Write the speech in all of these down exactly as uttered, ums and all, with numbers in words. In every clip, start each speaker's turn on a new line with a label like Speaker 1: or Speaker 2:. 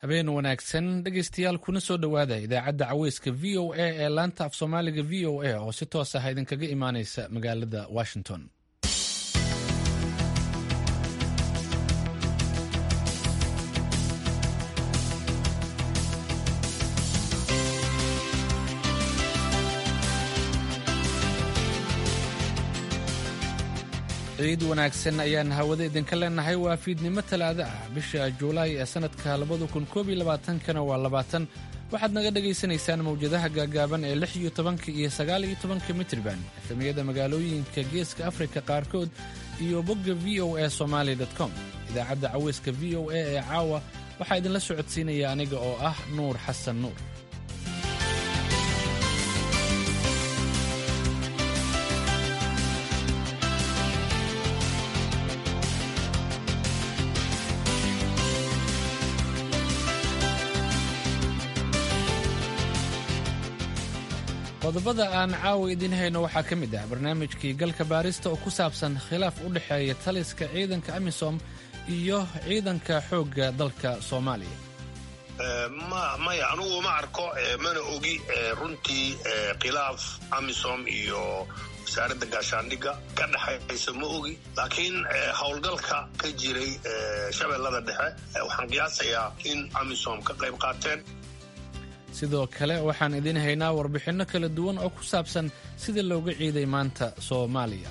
Speaker 1: habeen wanaagsan dhegaystayaal kuna soo dhowaada idaacadda caweyska v o a ee laanta af soomaaliga v o a oo si toos ah idinkaga imaaneysa magaalada washington. ciid wanaagsan ayaan hawada idinka leenahay. waa fiidnimo talaado ah bisha juulaay ee sanadka labada kun koob iyo labaatankana waa labaatan. waxaad naga dhagaysanaysaan mawjadaha gaagaaban ee lix iyo tobanka iyo sagaal iyo tobanka mitriban efemiyada magaalooyinka geeska afrika qaarkood iyo bogga v o a somaly com. idaacadda caweyska v o a ee caawa waxaa idinla socodsiinaya aniga oo ah nuur xasan nuur. qodobada aan caawa idiin hayno waxaa ka mid ah barnaamijkii galka baarista oo ku saabsan khilaaf u dhexeeya taliska ciidanka amisom iyo ciidanka xoogga dalka soomaaliya.
Speaker 2: maya anugu ma arko mana ogi runtii khilaaf amisom iyo wasaaradda gaashaandhigga ka dhexaysa ma ogi, laakiin howlgalka ka jiray shabeellada dhexe waxaan qiyaasayaa in amisom ka qayb qaateen.
Speaker 1: sidoo kale waxaan idiin haynaa warbixinno kala duwan oo ku saabsan sida looga ciiday maanta Soomaaliya.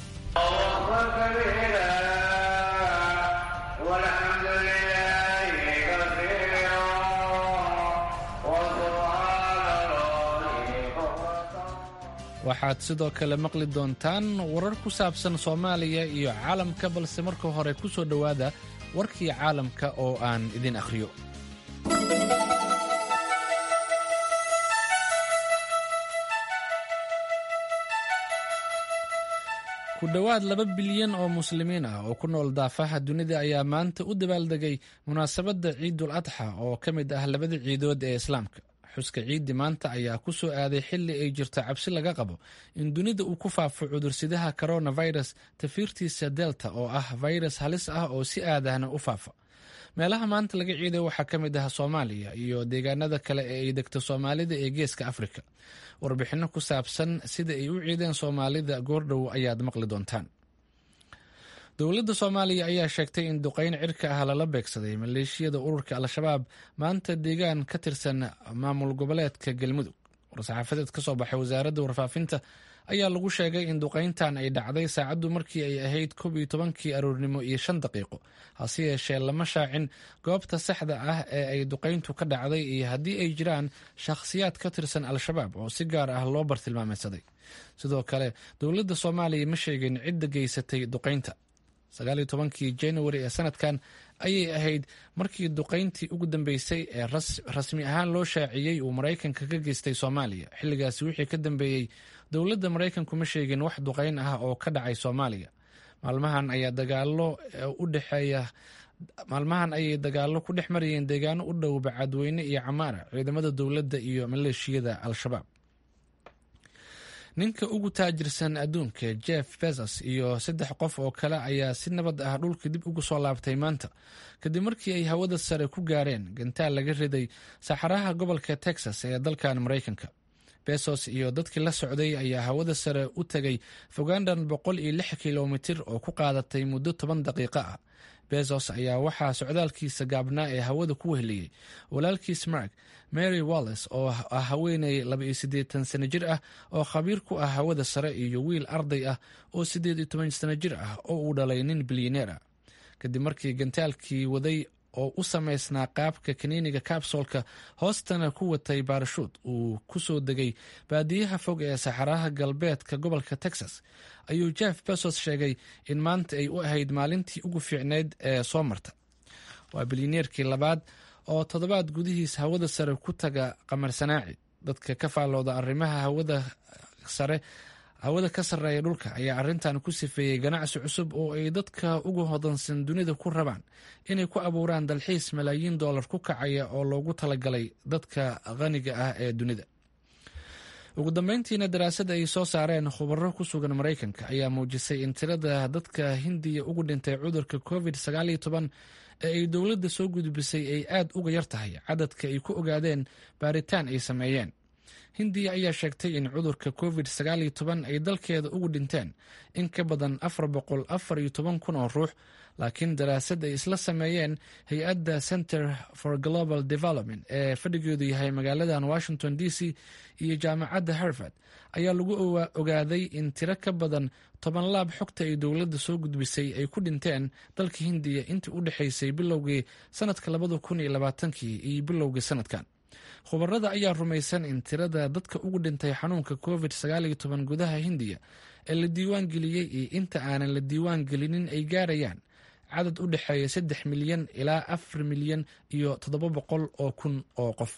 Speaker 1: waxaad sidoo kale maqli doontaan warar ku saabsan Soomaaliya iyo caalamka, balse marka hore ku soo dhowaada warkii caalamka oo aan idin akhriyo. ku dhowaad laba bilyan oo muslimiin ah oo ku nool daafaha dunida ayaa maanta u dabaaldegay munaasabadda ciidul adxa oo ka mid ah labada ciidood ee islaamka. xuska ciiddi maanta ayaa ku soo aaday xilli ay jirto cabsi laga qabo in dunida uu ku faafo cudursidaha coronavirus tafiirtiisa delta oo ah virus halis ah oo si aadahna u faafa. meelaha maanta laga ciiday waxaa ka mid ah Soomaaliya iyo deegaanada kale ee ay degto Soomaalida ee geeska Afrika. warbixinno ku saabsan sida ay u ciideen Soomaalida goordhow ayaad maqli doontaan. dowladda Soomaaliya ayaa sheegtay in duqeyn cirka ah lala beegsaday maleeshiyada ururka Al-Shabaab maanta deegaan ka tirsan maamul goboleedka Galmudug. war-saxaafadeed ka soo baxay wasaaradda warfaafinta ayaa lagu sheegay in duqeyntan ay dhacday saacaddu markii ay ahayd koob iyo tobankii aroornimo iyo shan daqiiqo. hase yeeshee lama shaacin goobta saxda ah ee ay duqeyntu ka dhacday iyo haddii ay jiraan shakhsiyaad ka tirsan Al-Shabaab oo si gaar ah loo bartilmaameedsaday. sidoo kale dowladda Soomaaliya ma sheegin cidda geysatay duqeynta. sagaal iyo tobankii January ee sanadkan ayay ahayd markii duqeyntii ugu dambeysay ee rasmi ahaan loo shaaciyey uu Maraykanka ka geystay Soomaaliya. xilligaasi wixii ka dambeeyey dowladda Maraykanku ma sheegin wax duqeyn ah oo ka dhacay Soomaaliya. maalmahan ayaa dagaalo u dhexeeya maalmahan ayay dagaalo ku dhex marayeen deegaano u dhow Bacadweyne iyo Camaara ciidamada dowladda iyo maleeshiyada Al-Shabaab. ninka ugu taajirsan adduunka Jeff Bezos iyo saddex qof oo kale ayaa si nabad ah dhulka dib ugu soo laabtay maanta kadib markii ay hawada sare ku gaareen gantaal laga riday saxaraha gobolka Texas ee dalkan Maraykanka. Bezos iyo dadkii la socday ayaa hawada sare u tagay fogaandhan boqol iyo lix kiiloomitir oo ku qaadatay muddo toban daqiiqo ah. Bezos ayaa waxaa socdaalkiisa gaabnaa ee hawada ku weheliyey walaalkiis Mark Mary Wallace oo ah haweeney laba iyo siddeetan sano jir ah oo khabiir ku ah hawada sare iyo wiil arday ah oo siddeed iyo toban sano jir ah oo uu dhalay nin bilyaneer ah. kadib markii gantaalkii waday oo u samaysnaa qaabka kaniiniga kabsoolka hoostana ku watay baarashuud uu ku soo degay baadiyaha fog ee saxaraha galbeedka gobolka Texas, ayuu Jeff Bezos sheegay in maanta ay u ahayd maalintii ugu fiicneyd ee soo marta. waa bilyaneerkii labaad oo toddobaad gudihiis hawada sare ku taga qamar sanaaci. dadka ka faallooda arrimaha hawada sare hawada ka sarreeya dhulka ayaa arrintan ku sifeeyey ganacsi cusub oo ay dadka ugu hodansan dunida ku rabaan inay ku abuuraan dalxiis malaayiin doolar ku kacaya oo loogu talagalay dadka qaniga ah ee dunida. ugu dambeyntiina daraasad ay soo saareen khubaro ku sugan Maraykanka ayaa muujisay in tirada dadka Hindiya ugu dhintay cudurka covid sagaal iyo toban ee ay dowladda soo gudbisay ay aad uga yar tahay cadadka ay ku ogaadeen baaritaan ay sameeyeen. hindiya ayaa sheegtay in cudurka covid sagaal iyo toban ay dalkeeda ugu dhinteen in ka badan afar boqol afar iyo toban kun oo ruux, laakiin daraasad ay isla sameeyeen hay-adda center for global development ee fadhigeedu yahay magaaladan washington d c iyo jaamacadda harvard ayaa lagu ogaaday in tiro ka badan toban laab xogta ay dowladda soo gudbisay ay ku dhinteen dalka hindiya intii u dhexaysay bilowgii sanadka labada kun iyo labaatankii iyo bilowgii sanadkan. khubarada ayaa rumaysan in tirada dadka ugu dhintay xanuunka covid sagaal iyo toban gudaha hindiya ee la diiwaan geliyey iyo inta aanan la diiwaan gelinin ay gaarayaan cadad u dhexeeya saddex milyan ilaa afar milyan iyo toddoba boqol oo kun oo qof.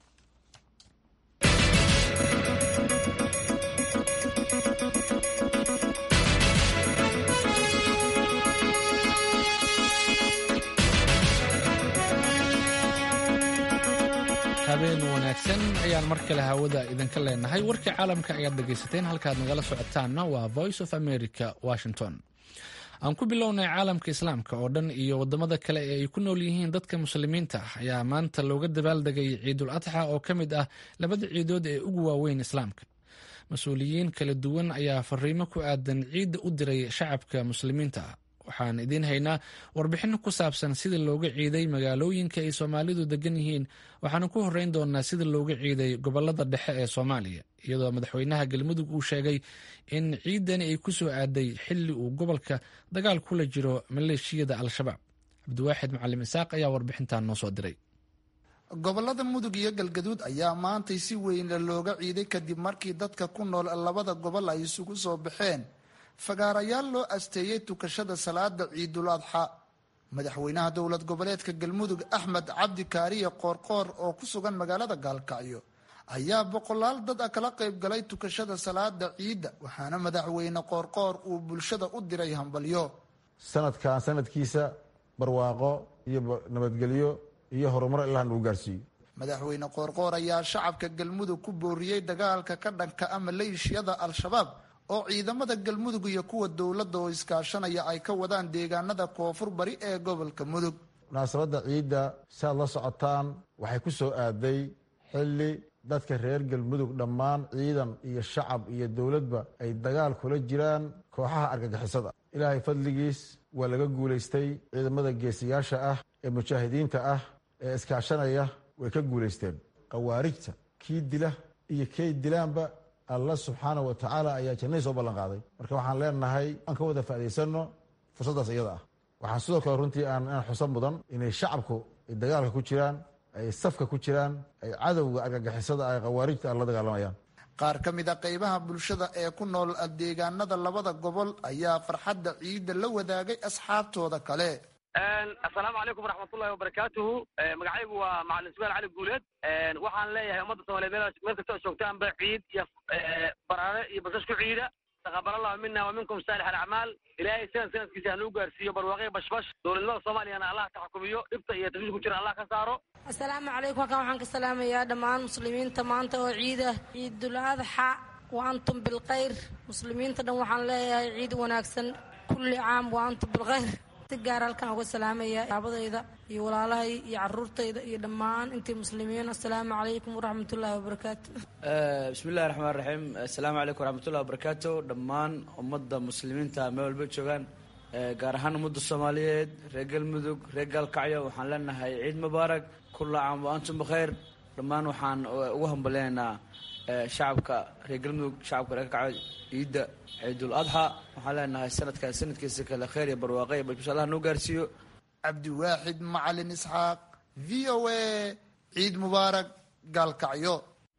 Speaker 1: habeen wanaagsan ayaan mar kale hawada idinka leenahay. warkii caalamka ayaad dhegaysateen. halkaad nagala socotaanna waa voice of america washington. aan ku bilownay caalamka islaamka oo dhan iyo wadamada kale ee ay ku nool yihiin dadka muslimiinta ah ayaa maanta looga dabaaldegay ciidul adxa oo ka mid ah labada ciidood ee ugu waaweyn islaamka. mas-uuliyiin kala duwan ayaa fariimo ku aadan ciidda u diray shacabka muslimiinta ah. waxaan idiin haynaa warbixino ku saabsan sida looga ciiday magaalooyinka ay soomaalidu degan yihiin. waxaana ku horeyn doonaa sida looga ciiday gobolada dhexe ee soomaaliya, iyadoo madaxweynaha galmudug uu sheegay in ciidani ay ku soo aaday xilli uu gobolka dagaal kula jiro maleeshiyada al-shabaab. cabdiwaaxid macalim isaaq ayaa warbixintan noo soo diray.
Speaker 3: gobolada mudug iyo galgaduud ayaa maantay si weyn looga ciiday kadib markii dadka ku nool labada gobol ay isugu soo baxeen fagaarayaal loo asteeyey tukashada salaada ciidul adxa. madaxweynaha dowlad goboleedka galmudug axmed cabdi kaariye qoorqoor oo ku sugan magaalada gaalkacyo ayaa boqolaal dad ah kala qayb galay tukashada salaada ciidda, waxaana madaxweyne qoorqoor uu bulshada u diray hambalyo.
Speaker 4: sanadkan sanadkiisa barwaaqo iyo nabadgelyo iyo horumar ilaa lagu gaarsiiyo.
Speaker 3: madaxweyne qoorqoor ayaa shacabka galmudug ku booriyey dagaalka ka dhanka ah maleeshiyada al-shabaab oo ciidamada galmudug iyo kuwa dowladda oo iskaashanaya ay ka wadaan deegaanada koonfur bari ee gobolka mudug.
Speaker 4: munaasabadda ciidda si aad la socotaan waxay ku soo aaday xilli dadka reer galmudug dhammaan ciidan iyo shacab iyo dowladba ay dagaal kula jiraan kooxaha argagixisada. ilaahay fadligiis waa laga guulaystay. ciidamada geesiyaasha ah ee mujaahidiinta ah ee iskaashanaya way ka guulaysteen. khawaarijta kii dila iyo kay dilaanba alla subxaana wa tacaala ayaa jannadii soo ballan qaaday. marka waxaan leenahay aan ka wada faa'idaysano fursaddaas iyada ah. waxaan sidoo kale runtii aan inaan xusan mudan inay shacabku ay dagaalka ku jiraan, ay safka ku jiraan, ay cadowga argagixisada ay khawaarijta aan la dagaalamayaan.
Speaker 3: qaar ka mid a qaybaha bulshada ee ku nool deegaanada labada gobol ayaa farxadda ciidda la wadaagay asxaabtooda kale.
Speaker 5: assalaamu calaykum waraxmatullahi wabarakaatuhu. magacaygu waa macalin sugaal cali guuleed. waxaan leeyahay ummadda soomaaliyeed meel kasta oo joogtaanba ciid iyo baraare iyo basash ku ciida. taqabal allahu mina wa minkum saalix alacmaal. ilaahay sanad sanadkiisa hanuu gaarsiiyo barwaaqe bashbash. dowladnimada soomaaliyana allah taxkumiyo, dhibta iyo tashwiish ku jira allah ka saaro.
Speaker 6: assalaamu calaykum. halkan waxaan ka salaamayaa dhammaan muslimiinta maanta oo ciida ciidul adxa wa antum bilkhayr. muslimiinta dhan waxaan leeyahay ciid wanaagsan, kulli caam wa antum bilkhayr. si gaar halkan uga salaamaya aabadayda iyo walaalahay iyo caruurtayda iyo dhammaan intii muslimiin. assalaamu calaykum waraxmatullaahi wabarakaatu.
Speaker 7: bismillahi raxmaan raxiim. assalaamu calaykum waraxmatullahi wabarakaatu. dhammaan ummadda muslimiinta meel walba joogaan, gaar ahaan ummadda soomaaliyeed, reer galmudug, reer gaalkacyo, waxaan leenahay ciid mubaarak, kulla caam wa antum bikhayr. dhammaan waxaan ugu hambaleynaynaa shacabka reer galmudug, shacabka reer gaalkacyo ciidda ciidul adxa. waxaan leenahay sanadkan sanadkiisa kale khayr iyo barwaaqe iyo bashbash allah noo gaarsiiyo.
Speaker 3: cabdiwaaxid macalin isxaaq, v o a, ciid mubaarak, gaalkacyo.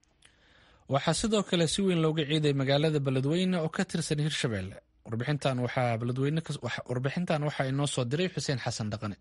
Speaker 1: waxaa sidoo kale si weyn looga ciiday magaalada beledweyne oo ka tirsan hirshabelle. warbixintan waxaa beledweyne warbixintan waxaa inoo soo diray xuseen xasan dhaqane.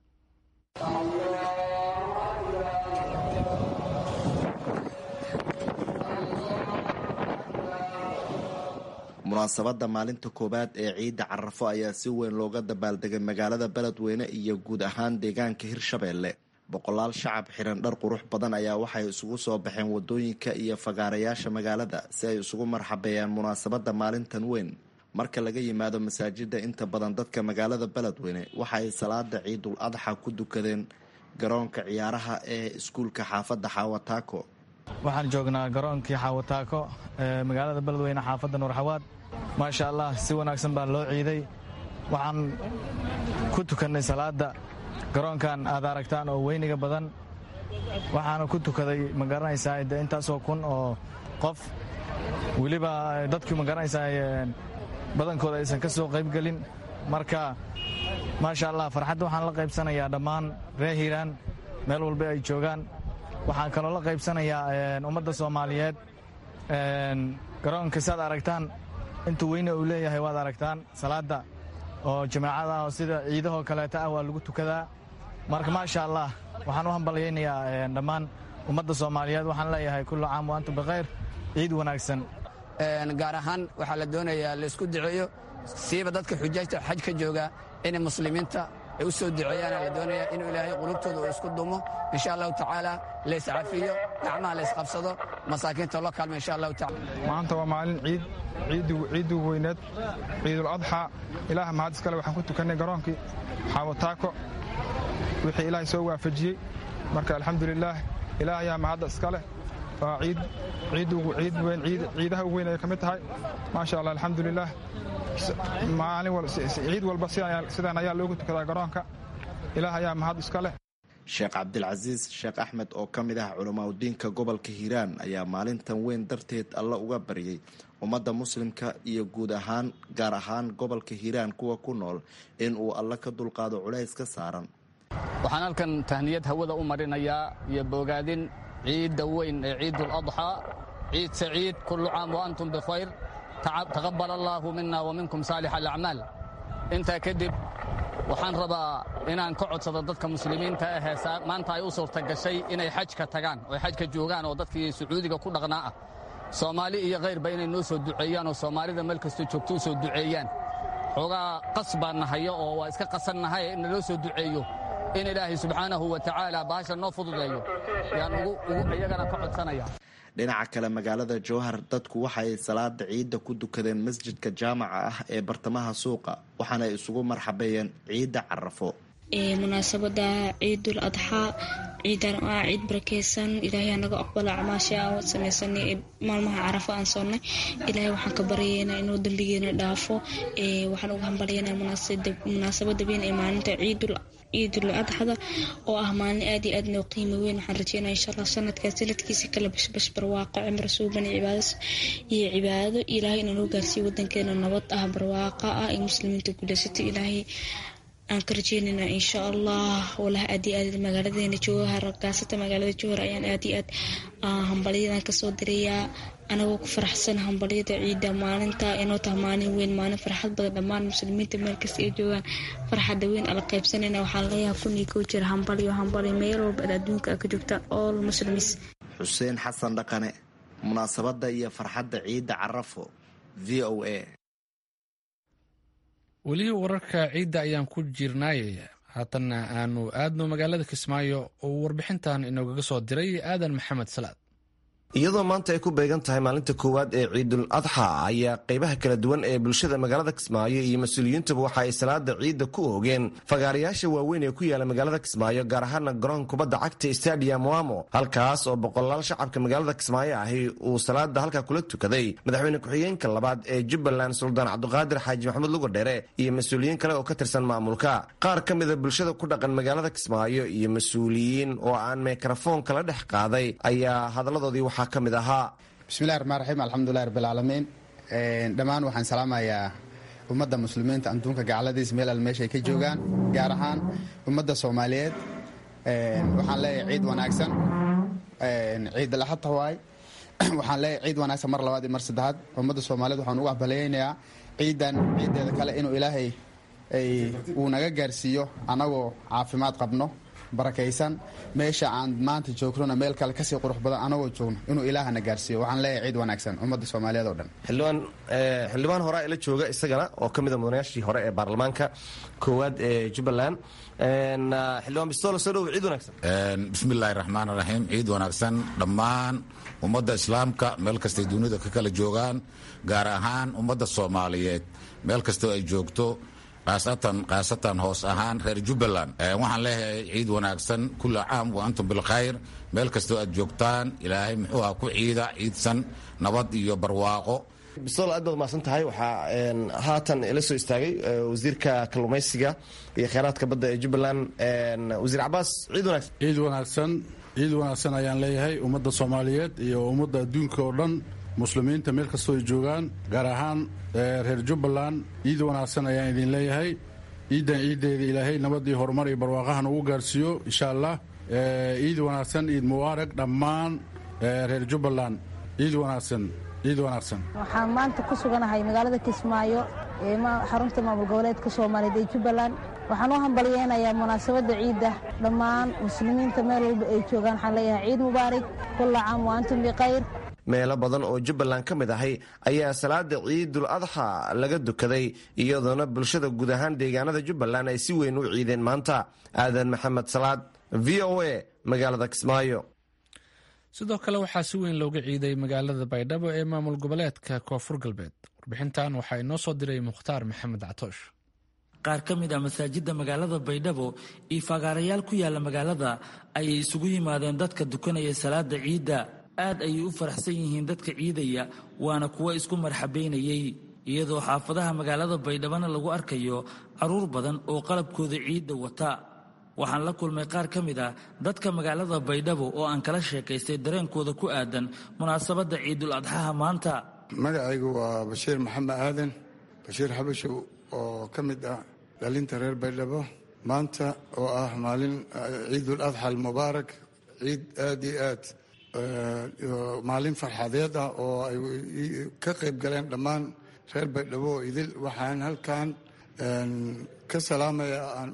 Speaker 8: munaasabadda maalinta koowaad ee ciidda carafo ayaa si weyn looga dabaaldegay magaalada beledweyne iyo guud ahaan deegaanka hirshabelle. boqolaal shacab xiran dhar qurux badan ayaa waxay isugu soo baxeen wadooyinka iyo fagaarayaasha magaalada si ay isugu marxabeeyaan munaasabadda maalintan weyn. marka laga yimaado masaajida inta badan dadka magaalada beledweyne waxa ay salaada ciidul adxa ku dukadeen garoonka ciyaaraha ee iskuulka xaafadda xaawataako.
Speaker 9: waxaan joognaa garoonkii xaawataako ee magaalada beledweyne xaafadda nuurxawaad. maasha allah si wanaagsan baa loo ciiday. waxaan ku tukannay salaada garoonkan aad aragtaan oo weyniga badan. waxaana ku tukaday ma garanaysaa intaasoo kun oo qof, weliba dadkii ma garanaysaa badankooda aysan ka soo qaybgelin. marka maasha allah farxadda waxaan la qaybsanayaa dhammaan reer hiiraan meel walba ay joogaan. waxaan kaloo la qaybsanayaa ummadda soomaaliyeed. garoonka saad aragtaan intuu weyne uu leeyahay waad aragtaan. salaada oo jamaacada ah oo sida ciidahoo kaleeta ah waa lagu tukadaa. marka maasha allah waxaan u hambalyaynayaa dhammaan ummadda soomaaliyeed. waxaan leeyahay kullu caam wa antum bikhayr, ciid wanaagsan.
Speaker 10: gaar ahaan waxaa la doonayaa laysku duceeyo, siiba dadka xujaajta xaj ka jooga inay muslimiinta ay u soo duceeyaana la doonayaa inuu ilaahay qulubtooda uu isku dumo insha allahu tacaala, layscafiyo, gacmaha laysqabsado, masaakiinta loo kaalmo insha allahu taala.
Speaker 11: maanta waa maalin ciid ciiddu weyneed, ciidul adxa. ilaah mahad iskale waxaan ku tukannay garoonkii xaawataako wixii ilaahay soo waafajiyey. marka alxamdulilaah ilaah ayaa mahadda iskale. waa ciid ciid weyn ciidaha u weyn ay ka mid tahay. maasha allah alxamdulilaah. ciid walba sidaan ayaa loogu tukadaa garoonka. ilaah ayaa mahad iska leh.
Speaker 8: sheekh cabdilcasiis sheekh axmed oo ka mid ah culamaauddiinka gobolka hiiraan ayaa maalintan weyn darteed alla uga baryay ummadda muslimka iyo guud ahaan gaar ahaan gobolka hiiraan kuwa ku nool in uu alla ka dulqaado culays ka saaran.
Speaker 10: waxaan halkan tahniyad hawada u marinayaa iyo bogaadin ciidda weyn ee ciidul adxaa. ciid saciid, kullu caam wa antum bikhayr, taqabbal allaahu mina wa minkum saalix alacmaal. intaa kadib waxaan rabaa inaan ka codsado dadka muslimiinta ahee maanta ay u suurta gashay inay xajka tagaan oo xajka joogaan oo dadkii sacuudiga ku dhaqnaa ah, soomaali iyo kayrba inay noo soo duceeyaan oo soomaalida meel kastoo joogto u soo duceeyaan. xoogaa qas baan nahayo oo waa iska qasannahay in naloo soo duceeyo in ilaahay subxaanahu wa tacaala baasha noo fududeeyo yaan iyagana ka codsanaya.
Speaker 8: dhinaca kale magaalada jowhar dadku waxa ay salaada ciidda ku dukadeen masjidka jaamaca ah ee bartamaha suuqa, waxaana ay isugu marxabeeyeen ciidda carafo.
Speaker 12: munaasabada ciidul adxaa, ciidan ah ciid barakeysan. ilaahay naga aqbala acmaasha aan samaysanay maalmaha carafo aan soonnay. ilaahay waxaan ka baryaynaa inuu dambigeena dhaafo. waxaan ugu hambalyaynaa munaasabada weyn ee maalinta ciidul ciidul adxada oo ah maalin aad iyo aad noo qiimo weyn. waxaan rajeynaa insha allah sanadkaa sanadkiisa kala bashbash barwaaqo, cimro suuban iyo cibaado ilaahay inuu noo gaarsiiyo wadankeena nabad ah, barwaaqo ah, iyo muslimiinta guulaysata ilaahay aan ka rajeynayna insha allah. walahi aad iyo aad magaaladeena jowhar, gaasata magaalada jowhar ayaan aad iyo aad hambalyadan kasoo dirayaa anagoo ku faraxsan hambalyada ciidda maalinta inoo tahay maalin weyn, maalin farxad badan. dhammaan muslimiinta meel kasta ay joogaan farxadda weyn ala qaybsanayna. waxaan leeyahay kunii koo jira hambalyo hambalyo meel walba adduunka ka joogta all muslims.
Speaker 8: xuseen xasan dhaqane, munaasabadda iyo farxadda ciidda carafo, v o a.
Speaker 1: weli wararka ciidda ayaan ku jirnaayay. haatanna aanu aadno magaalada kismaayo oo warbixintan inoogaga soo diray aadan maxamed salaad.
Speaker 13: iyadoo maanta ay ku beegan tahay maalinta koowaad ee ciidul adxa ayaa qaybaha kala duwan ee bulshada magaalada kismaayo iyo mas-uuliyiintuba waxa ay salaada ciidda ku oogeen fagaarayaasha waaweyn ee ku yaala magaalada kismaayo, gaar ahaana garoonka kubadda cagta stadium wamo, halkaas oo boqolaal shacabka magaalada kismaayo ahi uu salaada halkaa kula tukaday madaxweyne ku-xigeenka labaad ee jubbaland suldaan cabdiqaadir xaaji maxamuud lugadheere iyo mas-uuliyiin kale oo ka tirsan maamulka. qaar ka mida bulshada ku dhaqan magaalada kismaayo iyo mas-uuliyiin oo aan mikrofon kala dhex qaaday ayaa hadaladoodii kamid ahaa.
Speaker 14: bismillahi raxmaan raxiim, alxamdulilahi rabbilcaalamiin. dhammaan waxaan salaamayaa ummadda muslimiinta adduunka gacaladiis meel al meeshay ka joogaan, gaar ahaan ummadda soomaaliyeed. waxaan leeyahay ciid wanaagsan, ciid laxadta waay. waxaan leeyahay ciid wanaagsan mar labaad iyo mar saddexaad. ummadda soomaaliyeed waxaan ugu hambalyaynayaa ciidan ciiddeeda kale inuu ilaahay uu naga gaarsiiyo annagoo caafimaad qabno barakaysan meesha aan maanta joognona meel kale kasii qurux badan anagoo joogno inuu ilaahana gaarsiiyo waxaan leeyahay ciid wanaagsan ummadda soomaaliyeed oo dhan
Speaker 13: xildhibaan horaa ila jooga isagana oo ka mid a mudanayaashii hore ee baarlamaanka koowaad ee jubbaland xildhibaan bistoolo soo dhow ciid wanaagsan
Speaker 15: bismillahi raxmaan raxiim ciid wanaagsan dhammaan ummadda islaamka meel kastay dunida ka kala joogaan gaar ahaan ummadda soomaaliyeed meel kastoo ay joogto khaasatan khaasatan hoos ahaan reer jubbaland waxaan leeyahay ciid wanaagsan kulla caam wa antum bilkhayr meel kastoo aad joogtaan ilaahay muxuu ah ku ciida ciidsan nabad iyo barwaaqo
Speaker 13: bistool aad baad mahadsan tahay waxaa haatan ila soo istaagay wasiirka kalluumaysiga iyo kheyraadka badda ee jubbaland wasiir cabaas ciid wanaagsan
Speaker 16: ciid wanaagsan ciid wanaagsan ayaan leeyahay ummadda soomaaliyeed iyo ummadda adduunka oo dhan muslimiinta meel kastoo ay joogaan gaar ahaan reer jubbaland ciid wanaagsan ayaan idin leeyahay ciiddan ciiddeeda ilaahay nabad iyo horumar iyo barwaaqahan ugu gaarsiiyo insha allah ciid wanaagsan ciid mubaarag dhammaan reer jubbaland ciid wanaagsan ciid wanaagsan
Speaker 17: waxaan maanta ku suganahay magaalada kismaayo ee xarunta maamul goboleedka soomaaliyeed ee jubbaland waxaan u hambalyeynayaa munaasabadda ciidda dhammaan muslimiinta meel walba ay joogaan waxaan leeyahay ciid mubaarak kulla caam wa antum bikhayr
Speaker 13: meelo badan oo jubbaland ka mid ahay ayaa salaada ciidul adxa laga dukaday iyadoona bulshada guud ahaan deegaanada jubbaland ay si weyn u ciideen maanta aadan maxamed salaad v o a magaalada kismaayo
Speaker 1: sidoo kale waxaa si weyn looga ciiday magaalada baydhabo ee maamul goboleedka koonfur galbeed warbixintan waxaa inoo soo diray mukhtaar maxamed catoosh
Speaker 18: qaar ka mid ah masaajidda magaalada baydhabo iyo fagaarayaal ku yaala magaalada ayay isugu yimaadeen dadka dukanaya salaada ciidda aad ayay u faraxsan yihiin dadka ciidaya waana kuwo isku marxabaynayay iyadoo xaafadaha magaalada baydhabona lagu arkayo carruur badan oo qalabkooda ciidda wata waxaan la kulmay qaar ka mid ah dadka magaalada baydhabo oo aan kala sheekaystay dareenkooda ku aadan munaasabadda ciidul adxaha maanta
Speaker 19: magacaygu waa bashiir maxamed aadan bashiir xabashow oo ka mid ah dhalinta reer baydhabo maanta oo ah maalin ciidul adxa almubaarak ciid aad iyo aad maalin farxadeed ah oo ay ka qayb galeen dhammaan reer baydhabo oo idil waxaan halkan ka salaamaya aan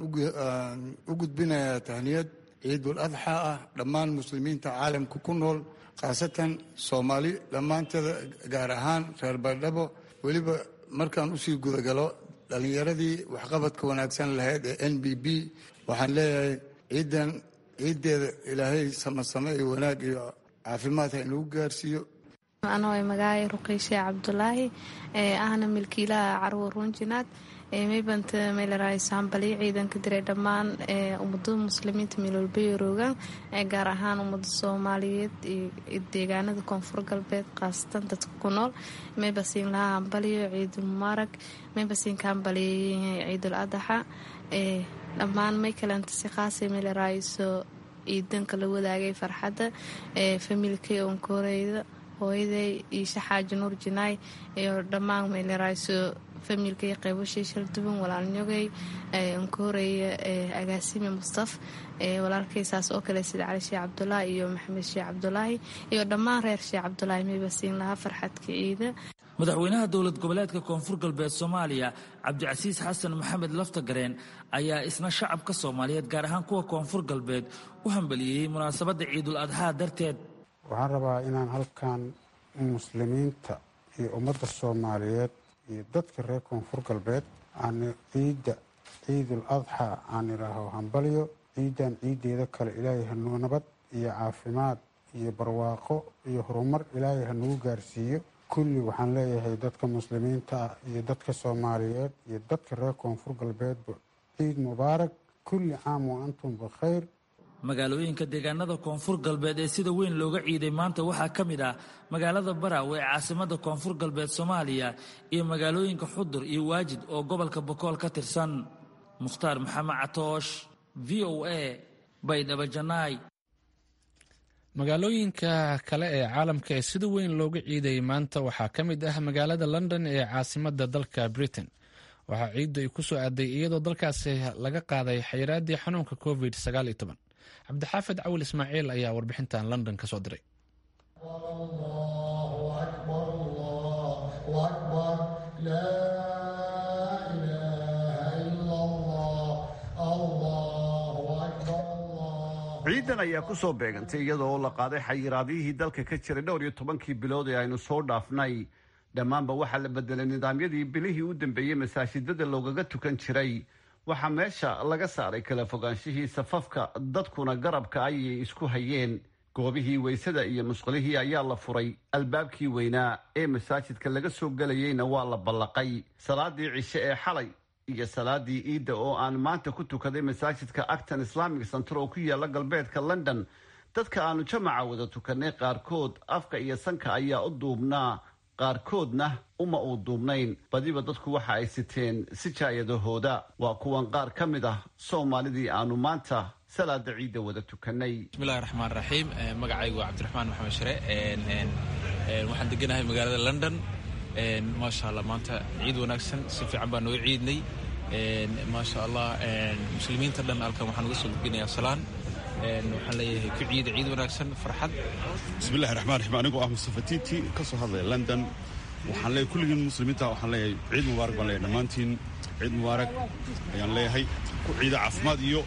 Speaker 19: u gudbinayaa tahniyad ciidul adxa ah dhammaan muslimiinta caalamka ku nool khaasatan soomaali dhammaanteeda gaar ahaan reer baydhabo weliba markaan usii gudagalo dhallinyaradii waxqabadka wanaagsan lahayd ee n b b waxaan leeyahay ciidan ciiddeeda ilaahay samasame iyo wanaag iyo caafimaad ha inuu gaarsiiyo
Speaker 20: anoo magacay ruqiyshe cabdulaahi ee ahna milkiilaha carwo ruunjinaad maybanta meelaraaysaanbaliy ciidanka diray dhammaan ummada muslimiinta meelwalbayaroogaan gaar ahaan ummada soomaaliyeed iyo deegaanada koonfur galbeed khaasatan dadka ku nool maybasiin lahaa hambaliyo ciidul mubaarak maybasiin ka hambaliyeyahay ciidul adaxa dhammaan may kalenta si khaasa meelaraayso ciidanka la wadaagay farxadda familkay onkoreyda hooyaday iyo shaxaaji nuur jinaay iyo dhammaan meelaraayso familkay qaybashii shalduban walaalnyogay ka horeeya agaasime mustaf walaalkay saas oo kale sida cali sheekh cabdulaahi iyo maxamed sheekh cabdulaahi iyo dhammaan reer sheekh cabdulaahi maybasiin lahaa farxadka ciida
Speaker 18: madaxweynaha dowlad goboleedka koonfur galbeed soomaaliya cabdicasiis xasan maxamed laftagareen ayaa isna shacabka soomaaliyeed gaar ahaan kuwa koonfur galbeed u hambaliyeyey munaasabadda ciidul adxaa darteed
Speaker 21: waxaan rabaa inaan halkan muslimiinta iyo ummadda soomaaliyeed iyo dadka reer koonfur galbeed aan ciidda ciidul adxa aan idhaaho hambalyo ciiddan ciiddeeda kale ilaahay hanuu nabad iyo caafimaad iyo barwaaqo iyo horumar ilaahay hanugu gaarsiiyo kulli waxaan leeyahay dadka muslimiinta ah iyo dadka soomaaliyeed iyo dadka reer koonfur galbeedba ciid mubaarak kulli caam wa antum bikhayr
Speaker 18: magaalooyinka deegaanada koonfur galbeed ee sida weyn looga ciiday maanta waxaa ka mid ah magaalada baraawe ee caasimada koonfur galbeed soomaaliya iyo magaalooyinka xudur iyo waajid oo gobolka bokool ka tirsan mukhtaar maxamed catoosh v o a baydhabo janaay
Speaker 1: magaalooyinka kale ee caalamka ee sida weyn looga ciidayay maanta waxaa ka mid ah magaalada london ee caasimada dalka britain waxaa ciiddu ay ku soo aaday iyadoo dalkaasi laga qaaday xayiraaddii xanuunka covid sagaal iyo toban cabdixaafid cawil ismaaciil ayaa warbixintan london ka soo diray
Speaker 2: ciidan ayaa ku soo beegantay iyadoo la qaaday xayiraadihii dalka ka jiray dhowr iyo tobankii bilood ee aynu soo dhaafnay. dhammaanba waxaa la bedelay nidaamyadii bilihii u dambeeyey masaajidada loogaga tukan jiray. waxaa meesha laga saaray kala fogaanshihii safafka, dadkuna garabka ayay isku hayeen. goobihii weysada iyo musqulihii ayaa la furay. albaabkii weynaa ee masaajidka laga soo gelayeyna waa la ballaqay. salaadii cishe ee xalay iyo salaadii iidda oo aan maanta ku tukaday masaajidka acton islamic center oo ku yaala galbeedka london, dadka aanu jamaca wada tukanay qaarkood afka iyo sanka ayaa u duubnaa, qaarkoodna uma uu duubnayn. badiba dadku waxa ay siteen sijaayadahooda. waa kuwan qaar ka mid ah soomaalidii aanu maanta salaada ciidda wada tukanay.
Speaker 22: bismillahi raxmaan raxiim. magacaygu waa cabdiraxmaan maxamed share. waxaan deganahay magaalada london. maasha allah maanta ciid wanaagsan, si fiican baa noo ciidnay. maasha allah muslimiinta dhan halkan waxaan uga soo gudbinayaa salaan. waxaan leeyahay ku ciida ciid wanaagsan, farxad.
Speaker 23: bismillahi raxmaan raxiim. anigoo ah mustafa tiiti ka soo hadlaya london. waxaan leeyahay kulligiin muslimiinta waxaan leeyahay ciid mubaarak baan leeyahay dhammaantiin ciid mubaarak ayaan leeyahay. ku ciida caafimaad iyo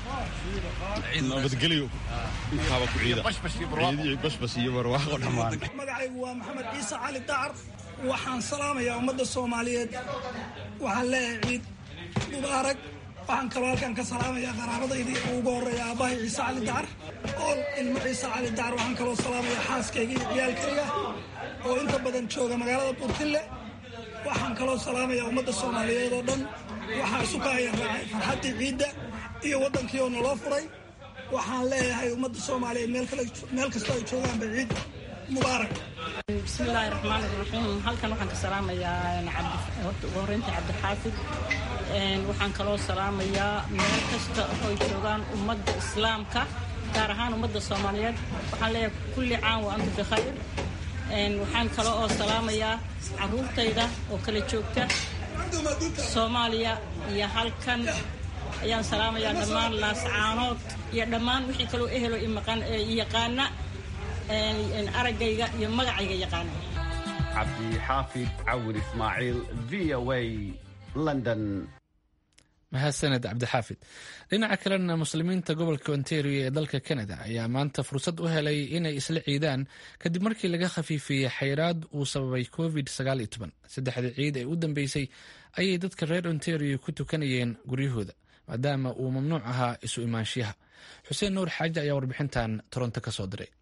Speaker 23: nabadgelyo intaaba ku ciida bashbash iyo barwaaqo dhammaan.
Speaker 24: magacaygu waa maxamed ciise cali dacar. waxaan salaamayaa ummadda soomaaliyeed. waxaan leeyahay ciid mubaarak. waxaan kaloo halkan ka salaamayaa qaraabadaydii ugu horreeya aabbahay ciise cali dacar ool ilmo ciise cali dacar. waxaan kaloo salaamayaa xaaskayga iyo ciyaalkayga oo inta badan jooga magaalada buurtille. waxaan kaloo salaamayaa ummadda soomaaliyeed oo dhan. waxaa isu kaaya raacay farxaddii ciidda iyo waddankii oo naloo furay. waxaan leeyahay ummadda soomaaliyeed meel kastoo ay joogaanba ciid mubaarak.
Speaker 25: bismillaahi raxmaan raxiim. halkan waxaan ka salaamayaa ugu horreyntii cabdixaafid. waxaan kaloo salaamayaa meel kasta oo joogaan ummadda islaamka, gaar ahaan ummadda soomaaliyeed. waxaan leeyahay kulli caam wa antum bikhayr. waxaan kaloo oo salaamayaa caruurtayda oo kala joogta soomaaliya iyo halkan. ayaan salaamayaa dhammaan laascaanood iyo dhammaan wixii kaloo ehelo yaqaana araggayga iyo magacayga yaqaana.
Speaker 2: cabdixaafid cawir ismaaciil, v o a london.
Speaker 1: mahadsaned cabdixaafid. dhinaca kalena muslimiinta gobolka ontario ee dalka canada ayaa maanta fursad u helay inay isla ciidaan kadib markii laga khafiifiyey xayiraad uu sababay covid sagaal iyo toban. saddexdii ciid ee u dambeysay ayay dadka reer ontario ku tukanayeen guryahooda maadaama uu mamnuuc ahaa isu imaanshiyaha. xuseen nuur xaaji ayaa warbixintan toronto ka soo diray.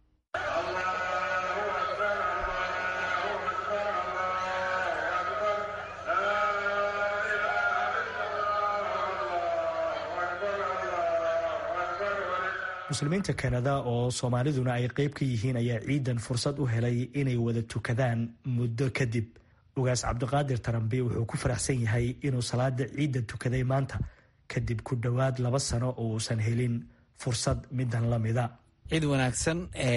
Speaker 26: muslimiinta kanada oo soomaaliduna ay qayb ka yihiin ayaa ciidan fursad u helay inay wada tukadaan muddo kadib. ugaas cabdiqaadir tarambi wuxuu ku faraxsan yahay inuu salaada ciidda tukaday maanta kadib ku dhowaad laba sano oo uusan helin fursad midan lamida.
Speaker 27: ciid wanaagsan.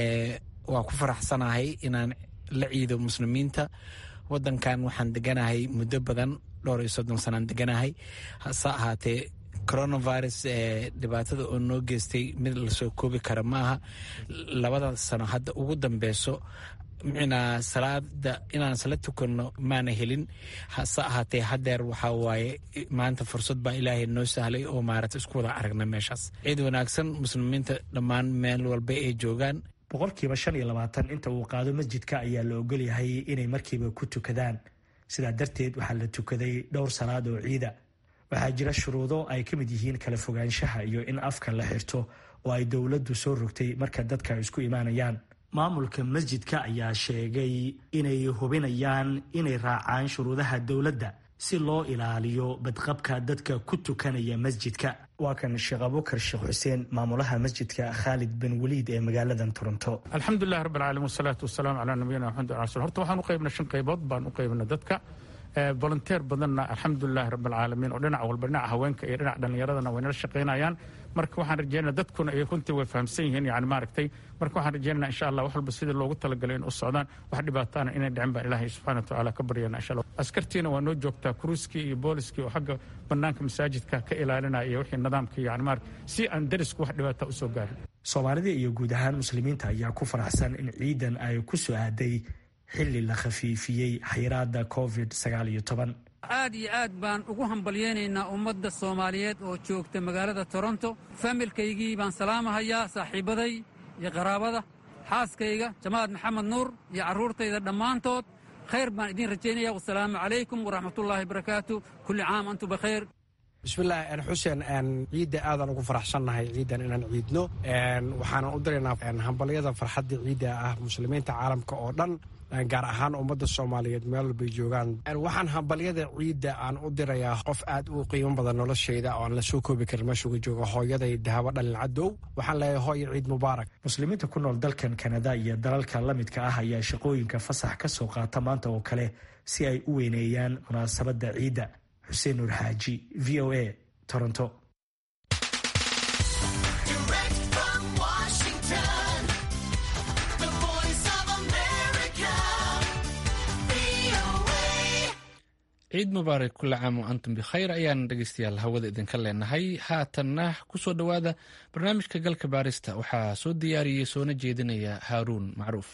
Speaker 27: waa ku faraxsanahay inaan la ciido muslimiinta. wadankan waxaan deganahay muddo badan, dhowr iyo soddon sanaan deganahay. hase ahaatee coronavirus ee dhibaatada oo noo geystay mid lasoo koobi kara maaha. labada sano hadda ugu dambeyso micnaa salaada inaan sala tukanno maana helin. hase ahaatee hadeer waxaa waaye maanta fursad baa ilaahay noo sahlay oo maarata isku wada aragna meeshaas. ciid wanaagsan muslimiinta dhammaan meel walba ay joogaan.
Speaker 26: boqolkiiba shan iyo labaatan inta uu qaado masjidka ayaa la ogolyahay inay markiiba ku tukadaan. sidaa darteed waxaa la tukaday dhowr salaad oo ciida. waxaa jira shuruudo ay ka mid yihiin kala fogaanshaha iyo in afka la xirto oo ay dowladdu soo rogtay marka dadka isku imaanayaan. maamulka masjidka ayaa sheegay inay hubinayaan inay raacaan shuruudaha dowladda si loo ilaaliyo badqabka dadka ku tukanaya masjidka. waa kan sheekh abubakar sheekh xuseen, maamulaha masjidka khaalid bin waliid ee magaaladan toronto.
Speaker 28: alxamdulilah rabbi alcaalamiin wasalaatu wasalaamu calaa nabiyina maxamed wa rasul. horta waxaan u qaybnay shan qaybood baan u qaybnay dadka. volunteer badanna alxamdulilahi rabbilcaalamiin oo dhinac walba, dhinaca haweenka iyo dhinaca dhallinyaradana way nala shaqaynayaan. marka waxaan rajeynaa dadkuna iyo runtii way fahamsan yihiin yani maaragtay. marka waxaan rajeynaa insha allah wax walba sidii loogu talagalay in u socdaan, wax dhibaataana inay dhicin baan ilaahay subxaana wa tacaala ka baryana insha allah. askartiina waa noo joogtaa, kuruuskii iyo booliskii oo xagga banaanka masaajidka ka ilaalinaya iyo wixii nidaamka yani maaragtay si aan darisku wax dhibaata usoo gaarin.
Speaker 26: soomaalida iyo guud ahaan muslimiinta ayaa ku faraxsan in ciidan ay ku soo aaday xilli la khafiifiyey xayiraada covid sagaal iyo toban.
Speaker 3: aad iyo aad baan ugu hambalyaynaynaa ummadda soomaaliyeed oo joogta magaalada toronto familkaygii baan salaamahayaa saaxiibbaday iyo qaraabada xaaskayga jamaad maxamed nuur iyo carruurtayda dhammaantood khayr baan idiin rajaynaya wasalaamu calaykum waraxmatullaahi barakaatu kulli caam antum bikhayr
Speaker 27: bismillaah xuseen ciidda aadaan ugu faraxsannahay ciiddan inaan ciidno waxaanan u diraynaa hambalyada farxadda ciidda ah muslimiinta caalamka oo dhan gaar ahaan ummadda soomaaliyeed meel walbay joogaan waxaan hambalyada ciidda aan u dirayaa qof aad u qiimo badan noloshayda oo aan la soo koobi karin meeshuga jooga hooyaday dahabo dhalin cadow waxaan leeyahay hooyo ciid mubaarak
Speaker 26: muslimiinta ku nool dalkan kanada iyo dalalka la midka ah ayaa shaqooyinka fasax ka soo qaata maanta oo kale si ay u weyneeyaan munaasabadda ciidda xuseen nuur xaaji v o a toronto
Speaker 1: ciid mubaarak kulla caam wa antum bikhayr ayaan dhegeystayaal hawada idinka leenahay haatanna ku soo dhowaada barnaamijka galka baarista waxaa soo diyaariyey soona jeedinaya haaruun macruuf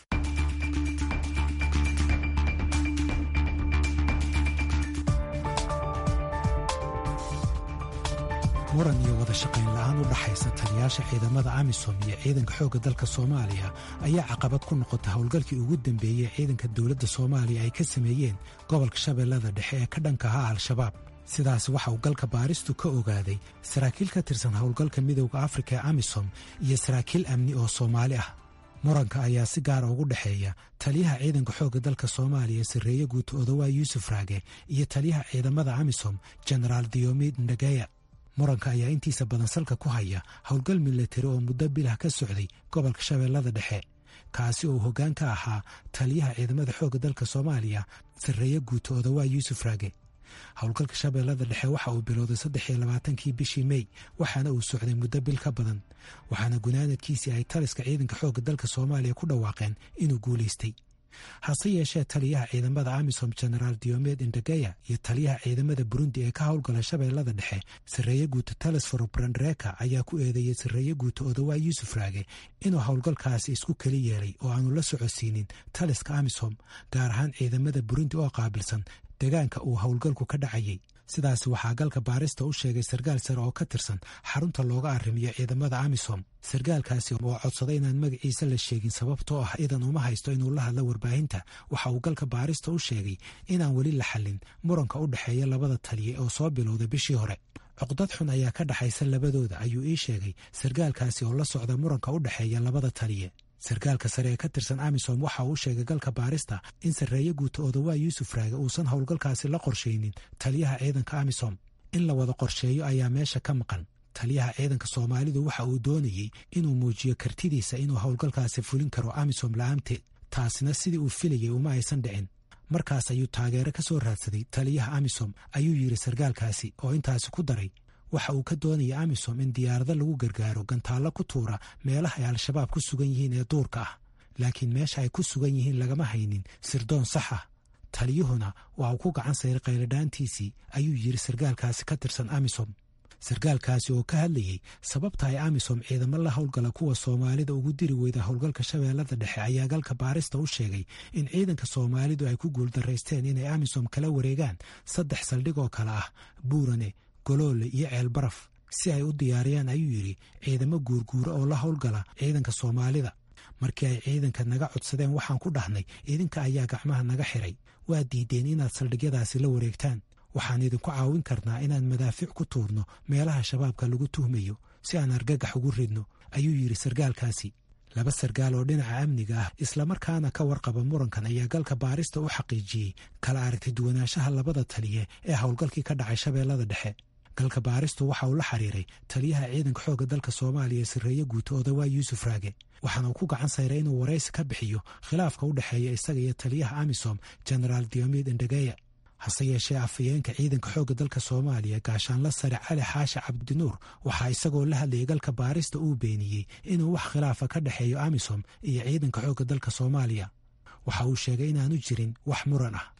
Speaker 4: muran iyo wada shaqayn la'aan u dhaxaysa taliyaasha ciidamada amisom iyo ciidanka xoogga dalka soomaaliya ayaa caqabad ku noqota howlgalkii ugu dambeeyey ciidanka dowladda soomaaliya ay ka sameeyeen gobolka shabeellada dhexe ee ka dhanka ahaa al-shabaab sidaas waxa uu galka baaristu ka ogaaday saraakiil ka tirsan howlgalka midowda afrika ee amisom iyo saraakiil amni oo soomaali ah muranka ayaa si gaara ugu dhexeeya taliyaha ciidanka xoogga dalka soomaaliya sarreeye guuto odawaa yuusuf raage iyo taliyaha ciidamada amisom jenaraal diyomid ndageya muranka ayaa intiisa badan salka ku haya howlgal milatari oo muddo bilah ka socday gobolka shabeellada dhexe kaasi oo hoggaan ka ahaa taliyaha ciidamada xoogga dalka soomaaliya sarreeye guuto odawaa yuusuf raage howlgalka shabeellada dhexe waxa uu bilowday saddex iyo labaatankii bishii mey waxaana uu socday muddo bil ka badan waxaana gunaanadkiisii ay taliska ciidanka xoogga dalka soomaaliya ku dhawaaqeen inuu guulaystay hase yeeshee taliyaha ciidamada amisom jenaraal diomed indageya iyo taliyaha ciidamada burundi ee ka howlgala shabeellada dhexe sarreeye guuto telesforo brandreka ayaa ku eedeeyey sarreeye guuto odawaa yuusuf raage inuu howlgalkaasi isku keli yeelay oo aanu la socodsiinin taliska amisom gaar ahaan ciidamada burundi oo qaabilsan deegaanka uu howlgalku ka dhacayay sidaas waxaa galka baarista u sheegay sarkaal sare oo ka tirsan xarunta looga arrimiyo ciidamada amisom sarkaalkaasi oo codsaday inaan magaciisa la sheegin sababtoo ah idan uma haysto inuu la hadlo warbaahinta waxa uu galka baarista u sheegay inaan weli la xallin muranka u dhexeeya labada taliye oo soo bilowday bishii hore cuqdad xun ayaa ka dhaxaysa labadooda ayuu ii sheegay sarkaalkaasi oo la socda muranka u dhexeeya labada taliye sarkaalka sare ee ka tirsan amisom waxa uu sheegay galka baarista in sarreeye guuto odawaa yuusuf raage uusan howlgalkaasi la qorshaynin taliyaha ciidanka amisom in la wada qorsheeyo ayaa meesha ka maqan taliyaha ciidanka soomaalidu waxa uu doonayey inuu muujiyo kartidiisa inuu howlgalkaasi fulin karo amisom la'aanteed taasina sidii uu filayay uma aysan dhicin markaas ayuu taageero ka soo raadsaday taliyaha amisom ayuu yidhi sarkaalkaasi oo intaasi ku daray waxa uu ka doonaya amisom in diyaarado lagu gargaaro gantaallo ku tuura meelaha ay al-shabaab ku sugan yihiin ee duurka ah laakiin meesha ay ku sugan yihiin lagama haynin sirdoon sax ah taliyuhuna waa uu ku gacan sayray qayladhaantiisii ayuu yidhi sarkaalkaasi ka tirsan amisom sarkaalkaasi oo ka hadlayey sababta ay amisom ciidamo la howlgala kuwa soomaalida ugu diri weyda howlgalka shabeellada dhexe ayaa galka baarista u sheegay in ciidanka soomaalidu ay ku guuldaraysteen inay amisom kala wareegaan saddex saldhig oo kale ah buurane goloole iyo ceel baraf si ay u diyaariyaan ayuu yidhi ciidamo guurguura oo la howlgala ciidanka soomaalida markii ay ciidanka naga codsadeen waxaan ku dhahnay idinka ayaa gacmaha naga xiray waa diideen inaad saldhigyadaasi la wareegtaan waxaan idinku caawin karnaa inaan madaafiic ku tuurno meelaha shabaabka lagu tuhmayo si aan argagax ugu ridno ayuu yidhi sarkaalkaasi laba sarkaal oo dhinaca amniga ah islamarkaana ka warqaba murankan ayaa galka baarista u xaqiijiyey kala aragti duwanaanshaha labada taliye ee howlgalkii ka dhacay shabeellada dhexe galka baaristu waxa uu la xiriiray taliyaha ciidanka xoogga dalka soomaaliya sarreeye guuto odawaa yuusuf raage waxaana uu ku gacan sayray inuu waraysi ka bixiyo khilaafka u dhexeeya isaga iyo taliyaha amisom jenaraal diyomid indageya hase yeeshee afhayeenka ciidanka xoogga dalka soomaaliya gaashaanla sare cali xaashi cabdinuur waxaa isagoo la hadlayay galka baarista uu beeniyey inuu wax khilaafa ka dhexeeyo amisom iyo ciidanka xoogga dalka soomaaliya waxa uu sheegay inaanu jirin wax muran ah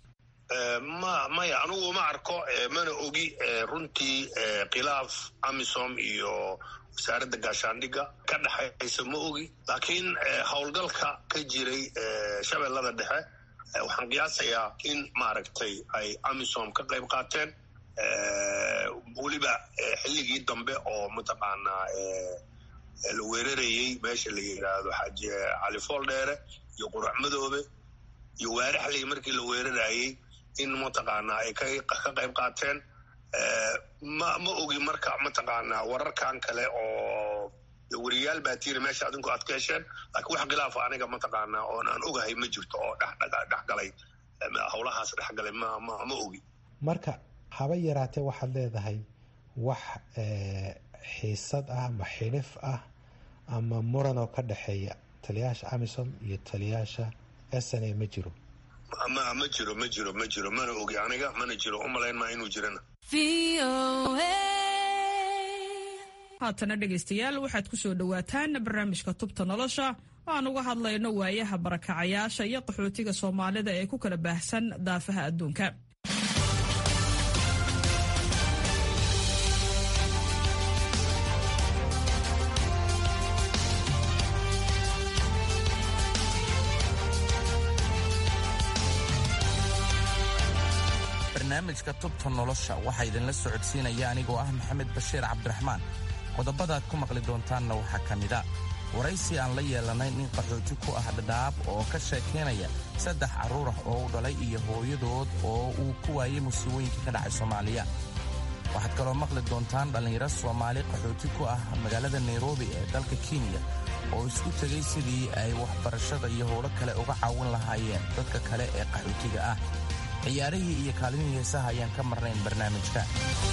Speaker 5: maya anugu ma arko mana ogi runtii khilaaf amisom iyo wasaaradda gaashaandhigga ka dhexaysa ma ogi laakiin howlgalka ka jiray shabeellada dhexe waxaan qiyaasayaa in maaragtay ay amisom ka qayb qaateen weliba xilligii dambe oo mataqaanaa la weerarayey meesha la yidhaahdo xaaji cali fooldheere iyo qurac madoobe iyo waaraxley markii la weerarayey in mataqaanaa ay ka qayb qaateen ma ma ogi marka mataqaanaa wararkan kale oo wariyaal baa tiiri meesha adinku aad ka hesheen laakiin wax khilaafa aniga mataqaanaa oon aan ogahay ma jirto oo dhexgalay howlahaas dhexgalay ma ma ogi
Speaker 4: marka haba yaraatee waxaad leedahay wax xiisad ah ama xilif ah ama muran oo ka dhexeeya taliyaasha amisom iyo taliyaasha s n a ma jiro
Speaker 5: ma ma jiro ma jiro ma jiro mana ogi aniga mana jiro umalayn maa inuu jirana
Speaker 6: haatana dhegaystayaal waxaad ku soo dhowaataan barnaamijka tubta nolosha oo aan uga hadlayno waayaha barakacayaasha iyo qaxootiga soomaalida ee ku kala baahsan daafaha adduunka.
Speaker 7: barnaamijka tubta nolosha waxaa idinla socodsiinaya anigoo ah maxamed bashiir cabdiraxmaan. qodobadaad ku maqli doontaanna waxaa ka mida waraysi aan la yeelanay nin qaxooti ku ah dhadhaab oo ka sheekaynaya saddex carruur ah oo u dhalay iyo hooyadood oo uu ku waayey musiibooyinka ka dhacay soomaaliya. waxaad kaloo maqli doontaan dhallinyaro soomaali qaxooti ku ah magaalada nairobi ee dalka kenya oo isku tegay sidii ay waxbarashada iyo howlo kale uga caawin lahaayeen dadka kale ee qaxootiga ah. ciyaarihii iyo kaalimihii heesaha ayaan ka marnayn barnaamijka.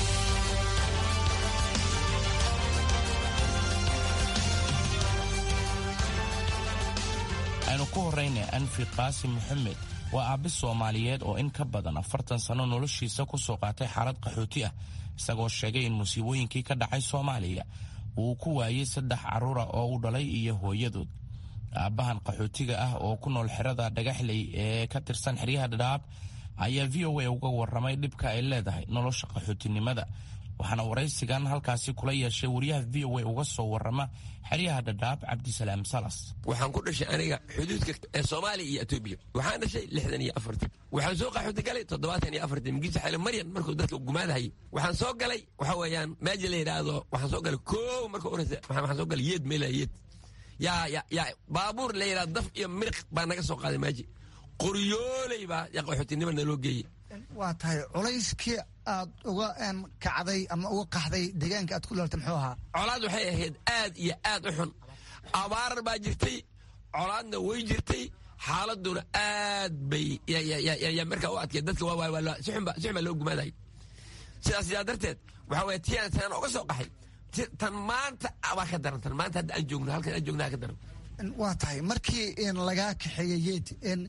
Speaker 7: aynu ku horrayna anfi qaasim moxamed waa aabbi soomaaliyeed oo in ka badan afartan sanno noloshiisa ku soo qaatay xaalad qaxooti ah isagoo sheegay in musiibooyinkii ka dhacay soomaaliya uu ku waayey saddex carruura oo u dhalay iyo hooyadood. aabbahan qaxootiga ah oo ku nool xerada dhagaxley ee ka tirsan xeryaha dhadhaab ayaa v o a uga warramay dhibka ay leedahay nolosha qaxootinimada, waxaana waraysigan halkaasi kula yeeshay wariyaha v o a uga soo warrama xeryaha dhadhaab cabdisalaam salas.
Speaker 8: waxaan ku dhashay aniga xuduudka ee soomaaliya iyo etoobiya. waxaan dhashay lixdan iyo afartii waxaan soo qaxooti galay toddobaatan iyo afartii magiisa xaylo maryan markuu dadka gumaadahayay. waxaan soo galay waxa weeyaan meeja la yidhaahdo waxaan soo galay koow marka horeysa waxaan soo galay yeed meela yeed yaa yaa yaa baabuur la yidhahdo daf iyo miriq baa naga soo qaaday meeji qoryooley baa yaa qaxootinima naloo geeyey.
Speaker 9: waa tahay culayskii aad uga kacday ama uga qaxday deegaanka aad ku dhalatay muxuu ahaa?
Speaker 8: colaad waxay ahayd aad iyo aad u xun. abaar baa jirtay, colaadna way jirtay, xaaladuna aad bay markaa u adkeed. dadka si xun baa loo gumaadayay. sidaas yaa darteed waxaa weye tiaan taan oga soo qaxay tan maanta baa ka daran. tan maanta hadda aan joogno halkan aan joogna ka daran.
Speaker 9: waa tahay markii lagaa kaxeeyey yeed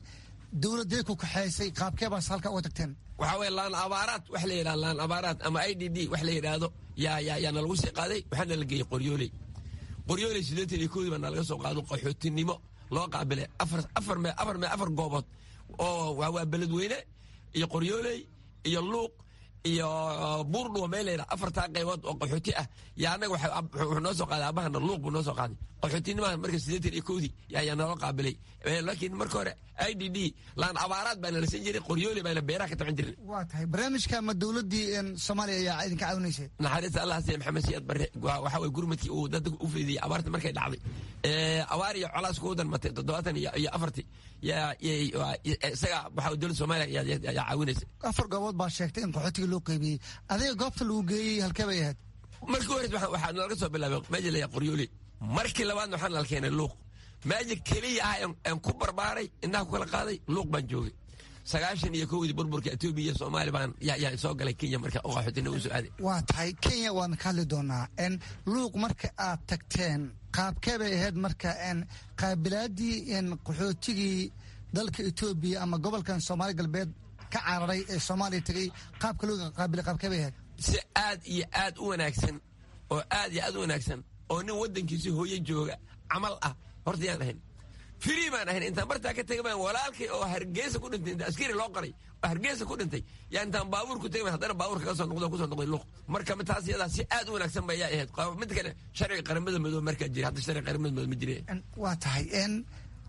Speaker 9: dowladee ku kaxeysay qaabkee baas halka uga tagteen?
Speaker 8: waxaa weye laan abaaraad wax la yidhahdo laan abaaraad ama i d d wax la yidhaahdo yaa yaa yaa nalagu sii qaaday. waxaana la geeyey qoryooley. qoryooley siddeetan iyo koodii baa nalaga soo qaado qaxootinimo loo qaabilay afar afar me afar me afar goobood oo waa beledweyne iyo qoryooley iyo luuq iyo buurdhuwa meel la yidhaha afartaa qaybood oo qaxooti ah yaa annaga wuxuu noo soo qaaday aabahana luuq buu noo soo qaaday. qaxootinimada marka siddeetan iyo koodii yaa naloo qaabilay. laakiin marka hore i d d laan abaaraad baa nalasan jiray, qoryooley baana beeraha ka taban jirin.
Speaker 9: waa tahay barnaamijka ma dowladdii soomaaliya ayaa idinka caawinaysay?
Speaker 8: naxariista allah hasiye maxamed siyaad barre waxa weye gurmadkii uu dadka u fidiyey abaarta markay dhacday. abaar iyo colaas kugu danmatay toddobaatan iyo afartii yaa isaga waxa dowladda soomaaliya yaa caawinaysay.
Speaker 9: afar goobood baa sheegtay in qaxootiga loo qaybiyey. adiga goobta lagu geeyey halkee bay ahayd?
Speaker 8: markii hore waxaa nalaga soo bilaabay meeja la yidhaha qoryooley. markii labaadna waxaa nala keenay luuq. meeja keliya ah aan ku barbaaray indhaha ku kala qaaday luuq baan joogay. sagaashan iyo kowdii burburka etoobiya iyo soomaali baan yaa soo galay kenya marka oo qaxootinimo u soo aaday.
Speaker 9: waa tahay kenya waan ka hadli doonaa. luuq marka aad tagteen qaabkee bay ahayd marka qaabilaadii qaxootigii dalka etoobiya ama gobolkan soomaali galbeed ka cararay ee soomaaliya tegay qaabka loo qaabilay qaabkee bay ahayd?
Speaker 8: si aad iyo aad u wanaagsan oo aad iyo aad u wanaagsan oo nin waddankiisi hooye jooga camal ah horta yaan ahayn. firi baan ahayn. intaan bartaa ka tegay baan walaalkay oo hargeysa ku dhintay inta askari loo qoray oo hargeysa ku dhintay yaa intaan baabuur ku tegay haddana baabuur kaga soo noqdo kusoo noqday luuq. marka taas iyadaa si aad u wanaagsan ba ayaa ahayd. mid kale sharciga qaramada madoobe markaa jira, hadda sharciga qaramada madoobe ma jire.
Speaker 9: waa tahay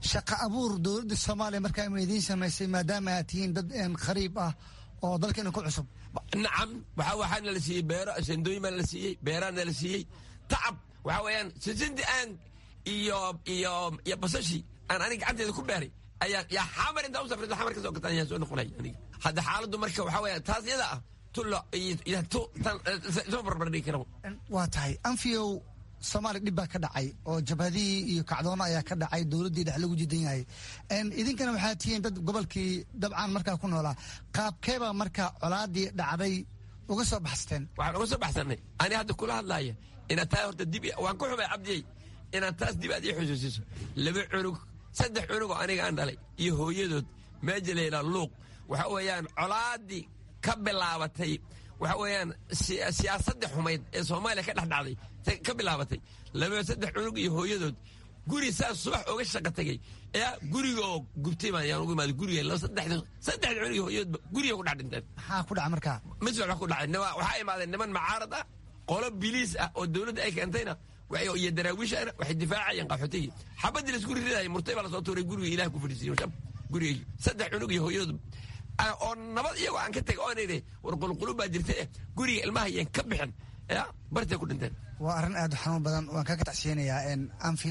Speaker 9: shaqa abuur dowladda soomaaliya markaa ma idiin samaysay maadaama aad tihiin dad khariib ah oo dalkeena ku cusub?
Speaker 8: nacam waxa waxaana la siiyey beero sandooyin baa la siiyey beeraana la siiyey tacab waxa weeyaan sisinti aan iyo iyo iyo basashi aan aniga gacanteeda ku beeray ayaa yaa xamar inta u safraysa xamar ka soo gataan yaa soo noqonay aniga hadda xaaladdu marka waxa weeyaan taas iyada ah tulo iyo tu tan soo barbardhigi karo
Speaker 9: waa tahay anfiyow soomaaliya dhib baa ka dhacay oo jabhadihii iyo kacdoona ayaa ka dhacay dowladdii dhex lagu jidan yahay idinkana waxaa tihiin dad gobolkii dabcan markaa ku noolaa qaabkeebaa markaa colaadii dhacday uga soo baxsateen?
Speaker 8: waxaan uga soo baxsanay ani hadda kula hadlaaya inaad taa horta dib waan ku xumay cabdiyey inaad taas dib aad ii xusuusiso laba cunug saddex cunugoo aniga aan dhalay iyo hooyadood meeja layidhaa luuq waxa weeyaan colaadii ka bilaabatay waxa weeyaan siyaasadda xumayd ee soomaaliya ka dhex dhacday ka bilaabatay laba saddex cunug iyo hooyadood guri saas subax oga shaqa tagay ee gurigaoo gubtay baan yaan ugu imaaday guriga laba saddex saddex cunug iyo hooyadoodba guriga ku dhex dhinteen.
Speaker 9: maxaa ku dhaca markaa?
Speaker 8: miswax wax ku dhacay waxaa imaadeen niman macaarad ah qolo biliis ah oo dowladda ay keentayna iyo daraawiishana waxay difaacayeen qaxootigii xabadii laisku riridayay murtay baa lasoo tuuray guriga ilaah ku fadhiisiiyo shab guriga saddex cunug iyo hooyadood oo nabad iyagoo aan ka tegay oon idhi war qulqulub baa jirta eh guriga ilmaha yeen ka bixin ya bartay ku dhinteen.
Speaker 9: waa arrin aad u xanuun badan waan kaga tacsiyanayaa anfi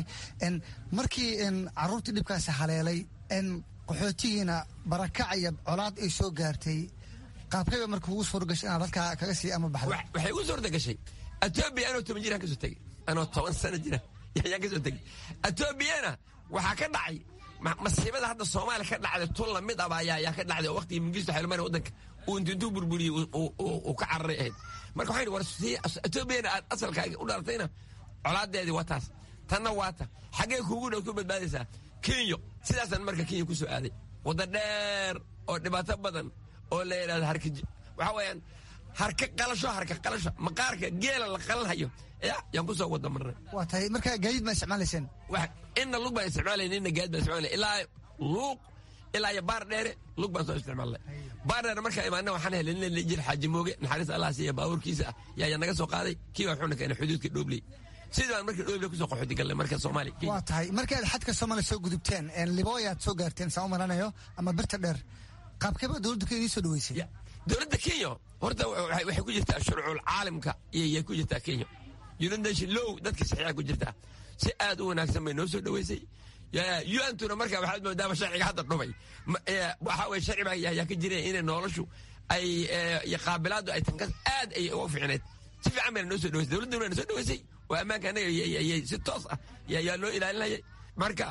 Speaker 9: markii caruurtii dhibkaasi haleelay qaxootigiina barakac iyo colaad ay soo gaartay qaabkayba marka ugu suura gashay inaad halkaa kaga sii ama baxdo?
Speaker 8: waxay ugu suurta gashay etoobiya anoo toban jiraan ka soo tegey anoo toban sano jira yaan ka soo tegey etoobiyana waxaa ka dhacay masiibada hadda soomaaliya ka dhacday tun lamid aba ayaa ka dhacday oo waqtigii mingisto xilmari waddanka uu intintuu burburiyey uu ka cararay ahayd marka waxay war etoobiyana aad asalkaaga u dhalatayna colaadeedii waa taas tanna waa ta xaggee kuugu dhow ku badbaadaysaa kenya sidaasaan marka kenya ku soo aaday wadda dheer oo dhibaato badan oo la yidhahdo harkiji waxa weeyaan harka qalasho harka qalasho maqaarka geela la qalanhayo ya yaan ku soo wada marnay.
Speaker 9: waa tahay marka gaadiid ma isticmaalayseen?
Speaker 8: inna lug baan isticmaalayna inna gaadiid baan isticmaalayna ilaa luuq ilaa iyo baar dheere lug baan soo isticmaalnay. baar dheere markaa imaana waxaan helay nin la jir xaaji mooge naxariis allah siiya baabuurkiisa ah yaa yaa naga soo qaaday kii baa wuxuuna keenay xuduudka dhoobley sidii baan marka dhoobley kusoo qaxooti galnay marka soomaaliya.
Speaker 9: waa tahay markii aad xadka soomaaliya soo gudubteen libooyaad soo gaarteen saan u maranayo ama birta dheer qaabkeeba dowladda kenya idin soo dhaweysay?
Speaker 8: dowladda kenya horta waxay ku jirtaa shuruucul caalamka iyay ku jirtaa kenya united nation low dadka saxiixa ku jirtaa si aad u wanaagsan bay noo soo dhaweysay un-tuna marka waxaad moodaaba sharciga hadda dhumay waxaa weye sharci baa yaa ka jireen inay noloshu ay iyo qaabilaadu ay tankas aad ay uga fiicneed si fiican bayna noo soo dhaweysay dowladduna na soo dhaweysay oo ammaanka annaga yay si toos ah yaa loo ilaalinayay marka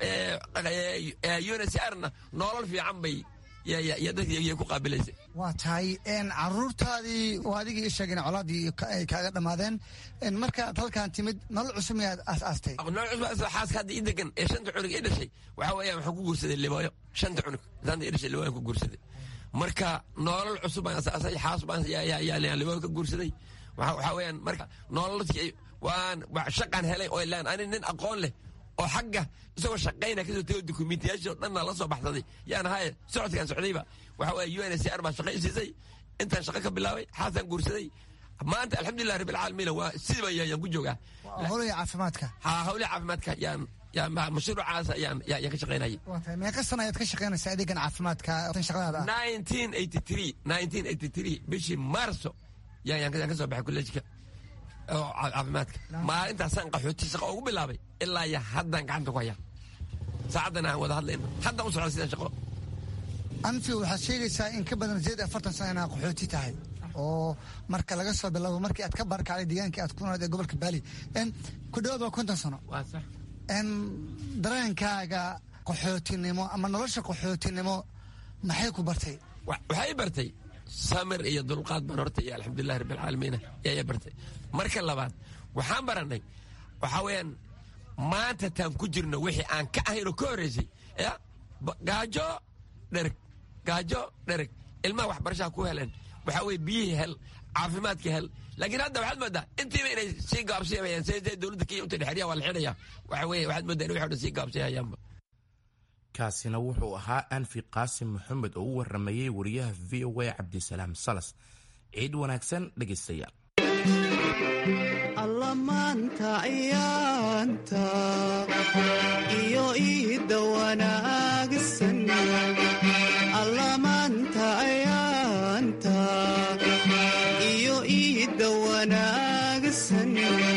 Speaker 8: u n h r na nolol fiican bay dadkay ku qaabilaysay.
Speaker 9: waa tahay caruurtaadii oo adigii i sheegeen colaadii ay kaaga dhammaadeen markaad halkaan timid nolol cusub miyaad aas-aastay?
Speaker 8: nolol cusub xaaska hadda ii degan ee shanta cunug ii dhashay waxa weeyaan waxaan ku guursaday libooyo shanta cunug saanta ii dhashay libooyan ku guursaday marka nolol cusub baan asaasay xaas baan yaa libooyo ka guursaday waxa weeyaan marka nololkii waan shaqaan helay oo ilaan ani nin aqoon leh oo xagga isagoo shaqayna kasoo tego dukumiintiyaashii oo dhanna la soo baxsaday yaan ahaye socodkaan socdayba waxa weeye u n h r baa shaqo i siisay intaan shaqo ka bilaabay xaasaan guursaday maanta alxamdulilah rabbil caalamiin waa sidiba yaan ku joogaa.
Speaker 9: howlaha caafimaadka?
Speaker 8: ha howlaha caafimaadka yaan yaan mashruucaas yaan yaan ka shaqaynayay.
Speaker 9: waa tahay meeqa sana ayaad ka shaqaynaysaa adeegan caafimaadka tan shaqadaada?
Speaker 8: nineteen eighty three nineteen eighty three bishii maarso yaan yaan ka soo baxay kolleejka oo caafimaadka maalintaasaan qaxooti shaqo ugu bilaabay ilaa iyo haddaan gacanta ku hayaa saacaddan aan wada hadlayno haddaan u socda sidaan shaqo.
Speaker 9: anfi waxaad sheegaysaa in ka badan sideed afartan sano inaad qaxooti tahay oo marka laga soo bilaabo markii aad ka baarkacday deegaankii aad ku noolayd ee gobolka baali ku dhawaad waa konton sano.
Speaker 8: waa sax.
Speaker 9: dareenkaaga qaxootinimo ama nolosha qaxootinimo maxay ku bartay?
Speaker 8: waxay bartay samir iyo dulqaad baan horta iyo alxamdulilah rabbilcaalamiina yaya bartay. marka labaad waxaan baranay waxaa weeyaan maanta taan ku jirno wixii aan ka ahaynoo ka horreysay ya gaajo dhereg gaajo dhereg ilmaha waxbarashaha ku heleen waxaa weye biyihii hel caafimaadka hel laakiin hadda waxaad moodaa intiiba inay sii gaabsiimayaan se dowladda kenya unta dhexeryaha waa la xidhaya waxa weye waxaad moodaa in wixi o dhan sii gaabsiihayaanba.
Speaker 7: kaasina wuxuu ahaa anfi qaasim maxamed oo u waramayey wariyaha v o a cabdisalaam salas. ciid wanaagsan dhegaystayaal.
Speaker 10: alla maanta ciyaanta iyo iiddawa wanaagsan allamaanta ayaanta iyo iidda wanaagsan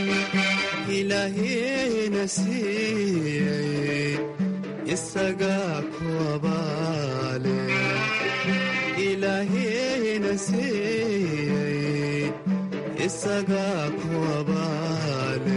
Speaker 10: ilaahayna siiyey isagaa ku abaale ilaahayna siiyey isagaa ku abaale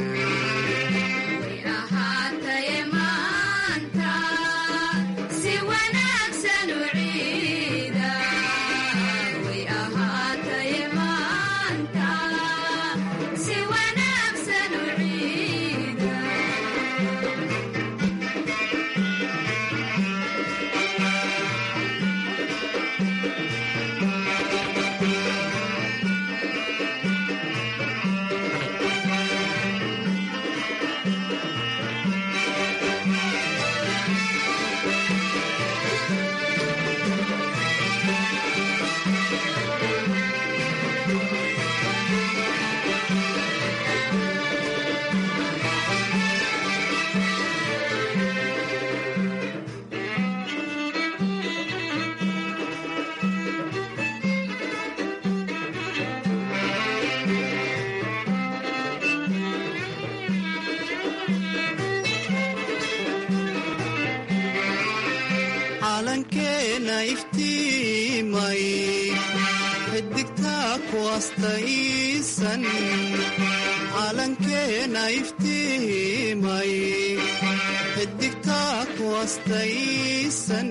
Speaker 10: calankeena iftiimay xidigtaa ku astaysan calankeena iftiimay xidigtaa ku astaysan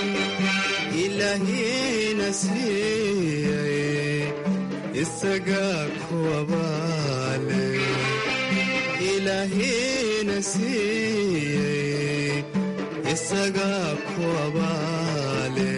Speaker 10: ilaahayna siiyey isagaa ku abaale ilaahayna siiyey isagaa ku abaale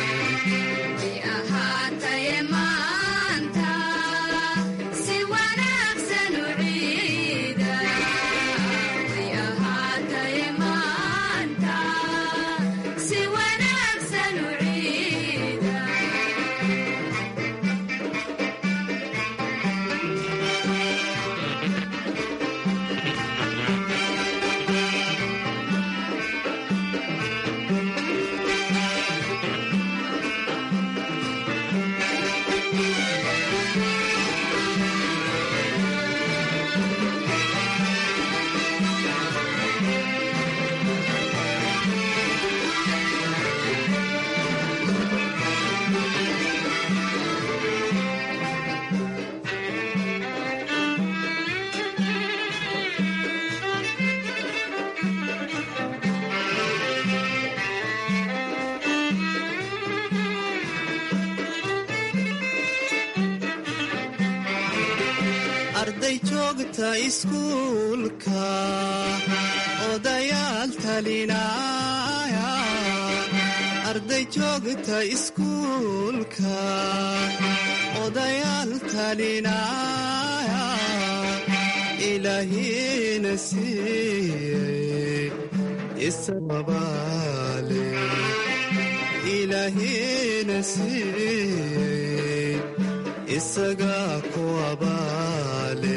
Speaker 10: arday joogta iskuulka odayaal talinaya arday joogta iskuulka odayaal talinaya ilaahayna siiyey isababaale ilaahayna siiyey isagaa ku abaale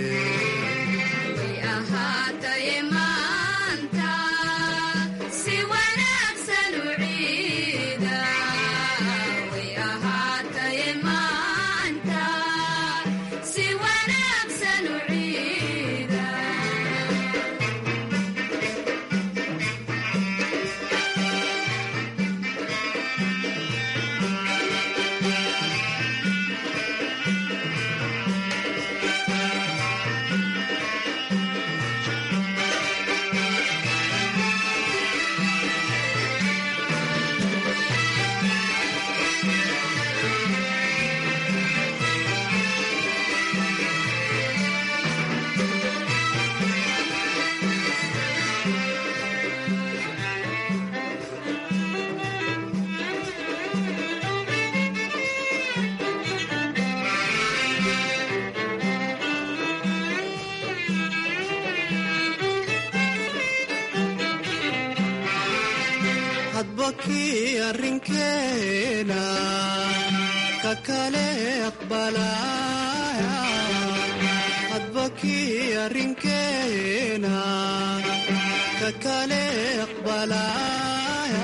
Speaker 10: hadbakii arrinkeena ka kale aqbalaya hadbakii arrinkeena ka kale aqbalaya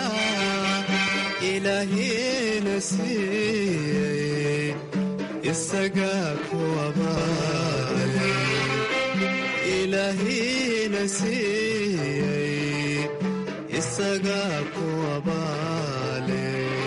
Speaker 10: ilaahina siiyey isagaa ku abaale ilaahina siiyey isagaa ku abaale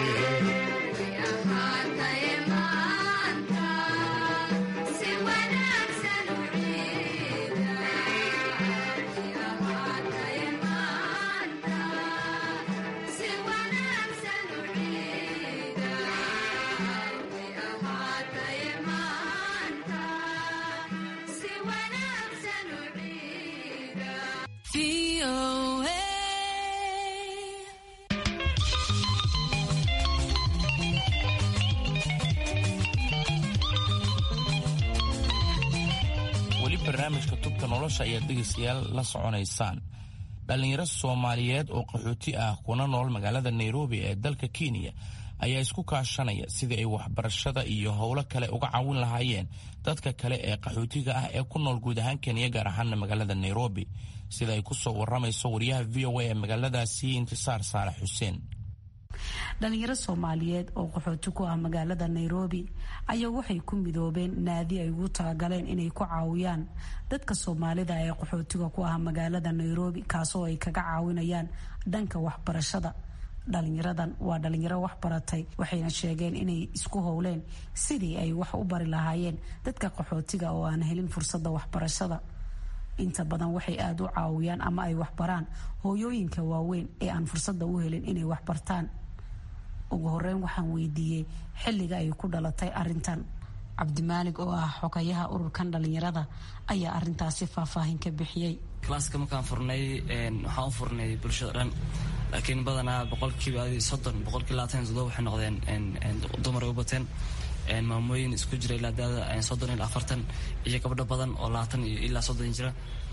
Speaker 7: barnaamijka tubta nolosha ayaad dhegaystayaal la soconaysaan. dhallinyaro soomaaliyeed oo qaxooti ah kuna nool magaalada nairobi ee dalka kenya ayaa isku kaashanaya sidii ay waxbarashada iyo howlo kale uga caawin lahaayeen dadka kale ee qaxootiga ah ee ku nool guud ahaan kenya, gaar ahaana magaalada nairobi, sida ay ku soo waramayso wariyaha v o a ee magaaladaasi intisaar saalax xuseen.
Speaker 11: dhalinyaro soomaaliyeed oo qaxooti ku ah magaalada nairobi ayaa waxay ku midoobeen naadi ay ugu talagaleen inay ku caawiyaan dadka soomaalida ee qaxootiga ku ah magaalada nairobi, kaasoo ay kaga caawinayaan dhanka waxbarashada. dhalinyaradan waa dhalinyaro wax baratay, waxayna sheegeen inay isku howleen sidii ay wax u bari lahaayeen dadka qaxootiga oo aan helin fursadda waxbarashada. inta badan waxay aada u caawiyaan ama ay waxbaraan hooyooyinka waaweyn ee aan fursadda u helin inay waxbartaan. ugu horeyn waxaan weydiiyey xilliga ay ku dhalatay arintan. cabdimaalig oo ah xogayaha ururkan dhalinyarada ayaa arintaasi faahfaahin ka bixiyey.
Speaker 12: klaaska markaan furnay waxaan u furnay bulshada dhan, laakiin badanaa boqolkiiba soddon boqolkiiba labaatan iyo toddoba waxay noqdeen dumar ay u bateen, maamooyin isku jira ilaa daada soddon ilaa afartan iyo gabdho badan oo labaatan iyo ilaa soddon jira,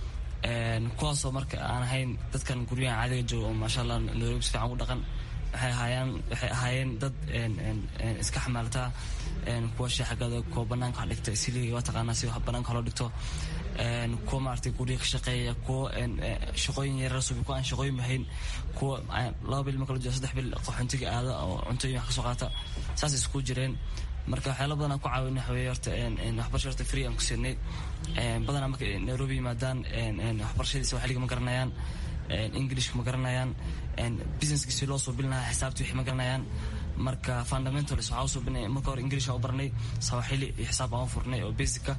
Speaker 12: kuwaasoo marka aan ahayn dadkan guryaha caadiga jooga oo maasha allah nairobi si fiican u dhaqan. waxay ahaayeen waxay ahaayeen dad iska xamaaltaa, kuwa shaxagada, kuwa banaanka wax dhigta isiliga waa taqaanaa si wax banaanka loo dhigto, kuwa maaragtay guryo ka shaqeeya, kuwa shaqooyin yaryar subi, kuwa aan shaqooyin lahayn, kuwa laba bil marka la jiro saddex bil qaxoontiga aada oo cuntooyin wax ka soo qaata, saas isku jireen. marka waxyaala badan aan ku caawina waxaweye horta waxbarasho horta free aan ku siinay. badanaa marka nairobi yimaadaan waxbarashadiisa waxliga ma garanayaan, englishka ma garanayaan, businesskiisi loo soo bilinaha xisaabtii wixii ma garanayaan. marka fundamentals waxaa usoo binay marka hore english aan u baranay, sawaxili iyo xisaab baan u furnay oo basica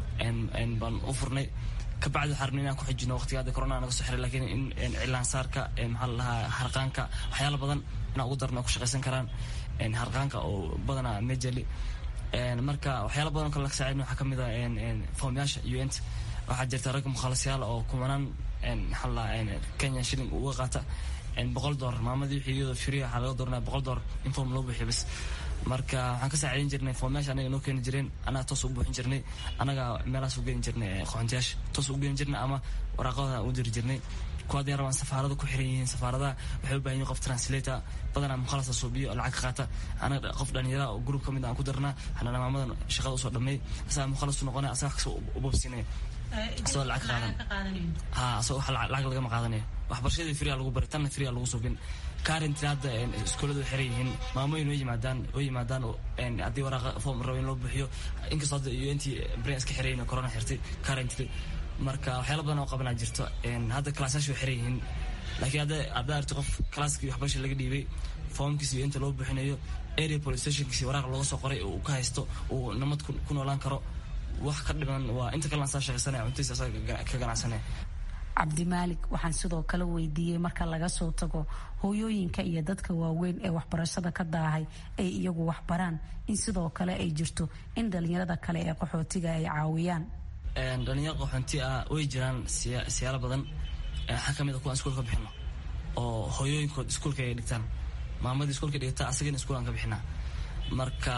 Speaker 12: baan u furnay. kabacdi waxaa rabnay inaan ku xijino waqtiga hadda corona naga soo xiray, laakiin in cilaansaarka maxaa la dhahaa harqaanka waxyaala badan inaan ugu darno ku shaqaysan karaan harqaanka oo badanaa majali. marka waxyaala badan kale laga saacidin waxaa kamid ah foomyaasha u n t waxaa jirta rag mukhalasyaal oo kumanaan maxaa la dhahaa kenya shilling uga qaata boqol doolar maamadii wixii iyadoo free waxaa laga dooranaya boqol doolar in foom loo buuxiyo bas. marka waxaan ka saaciidin jirnay foomyaasha anaga noo keeni jireen, anaga toos u buuxin jirnay, anaga meelahaas u geeni jirnay qaxoontiyaasha toos u geeni jirnay ama waraaqada u diri jirnay. kuwa hadii rabaan safaarada ku xiran yihiin, safaaradaha waxay u baahan yihiin qof translator, badanaa mukhalasa suubiyo lacag ka qaata. anaga qof dhalinyara oo group ka mid aan ku darnaa, xanana maamadan shaqada usoo dhamay, asaga mukhalas u noqonaya, asaga wax kasoo u bobsinaya, asagoo lacag ka qaadan ha asagoo wax lacag lagama qaadanayo. waxbarashadii free lagu bari, tanna free lagu suubin. currently hadda iskuuladu xiran yihiin, maamooyin way yimaadaan way yimaadaan haddii waraaqa form rabo in loo buuxiyo, inkastoo hadda u n t brain iska xirayn corona xirtay currently. marka waxyaala badan oo qabanaa jirto. hadda kalaasayaasha way xiran yihiin, laakiin hadda hadda arti qof kalaaskii waxbarasha laga dhiibay, foomkiisi iyo inta loo buuxinayo, area police stationkiisi waraaq looga soo qoray uu ka haysto, uu nabad ku noolaan karo, wax ka dhiman waa inta kalena saa shaqaysanaya, cuntiisa asaga ka ganacsanaya.
Speaker 11: cabdimaalig waxaan sidoo kale weydiiyey marka laga soo tago hooyooyinka iyo dadka waaweyn ee waxbarashada ka daahay ay iyagu waxbaraan, in sidoo kale ay jirto in dhalinyarada kale ee qaxootiga ay caawiyaan.
Speaker 12: dhalinyaro qaxoonti ah way jiraan siyaalo badan. waxaa kamid a kuwaan iskuulka bixino oo hooyooyinkood iskuulka ay dhigtaan, maamadii iskuulka dhigata asagana iskuulaan ka bixinaa. marka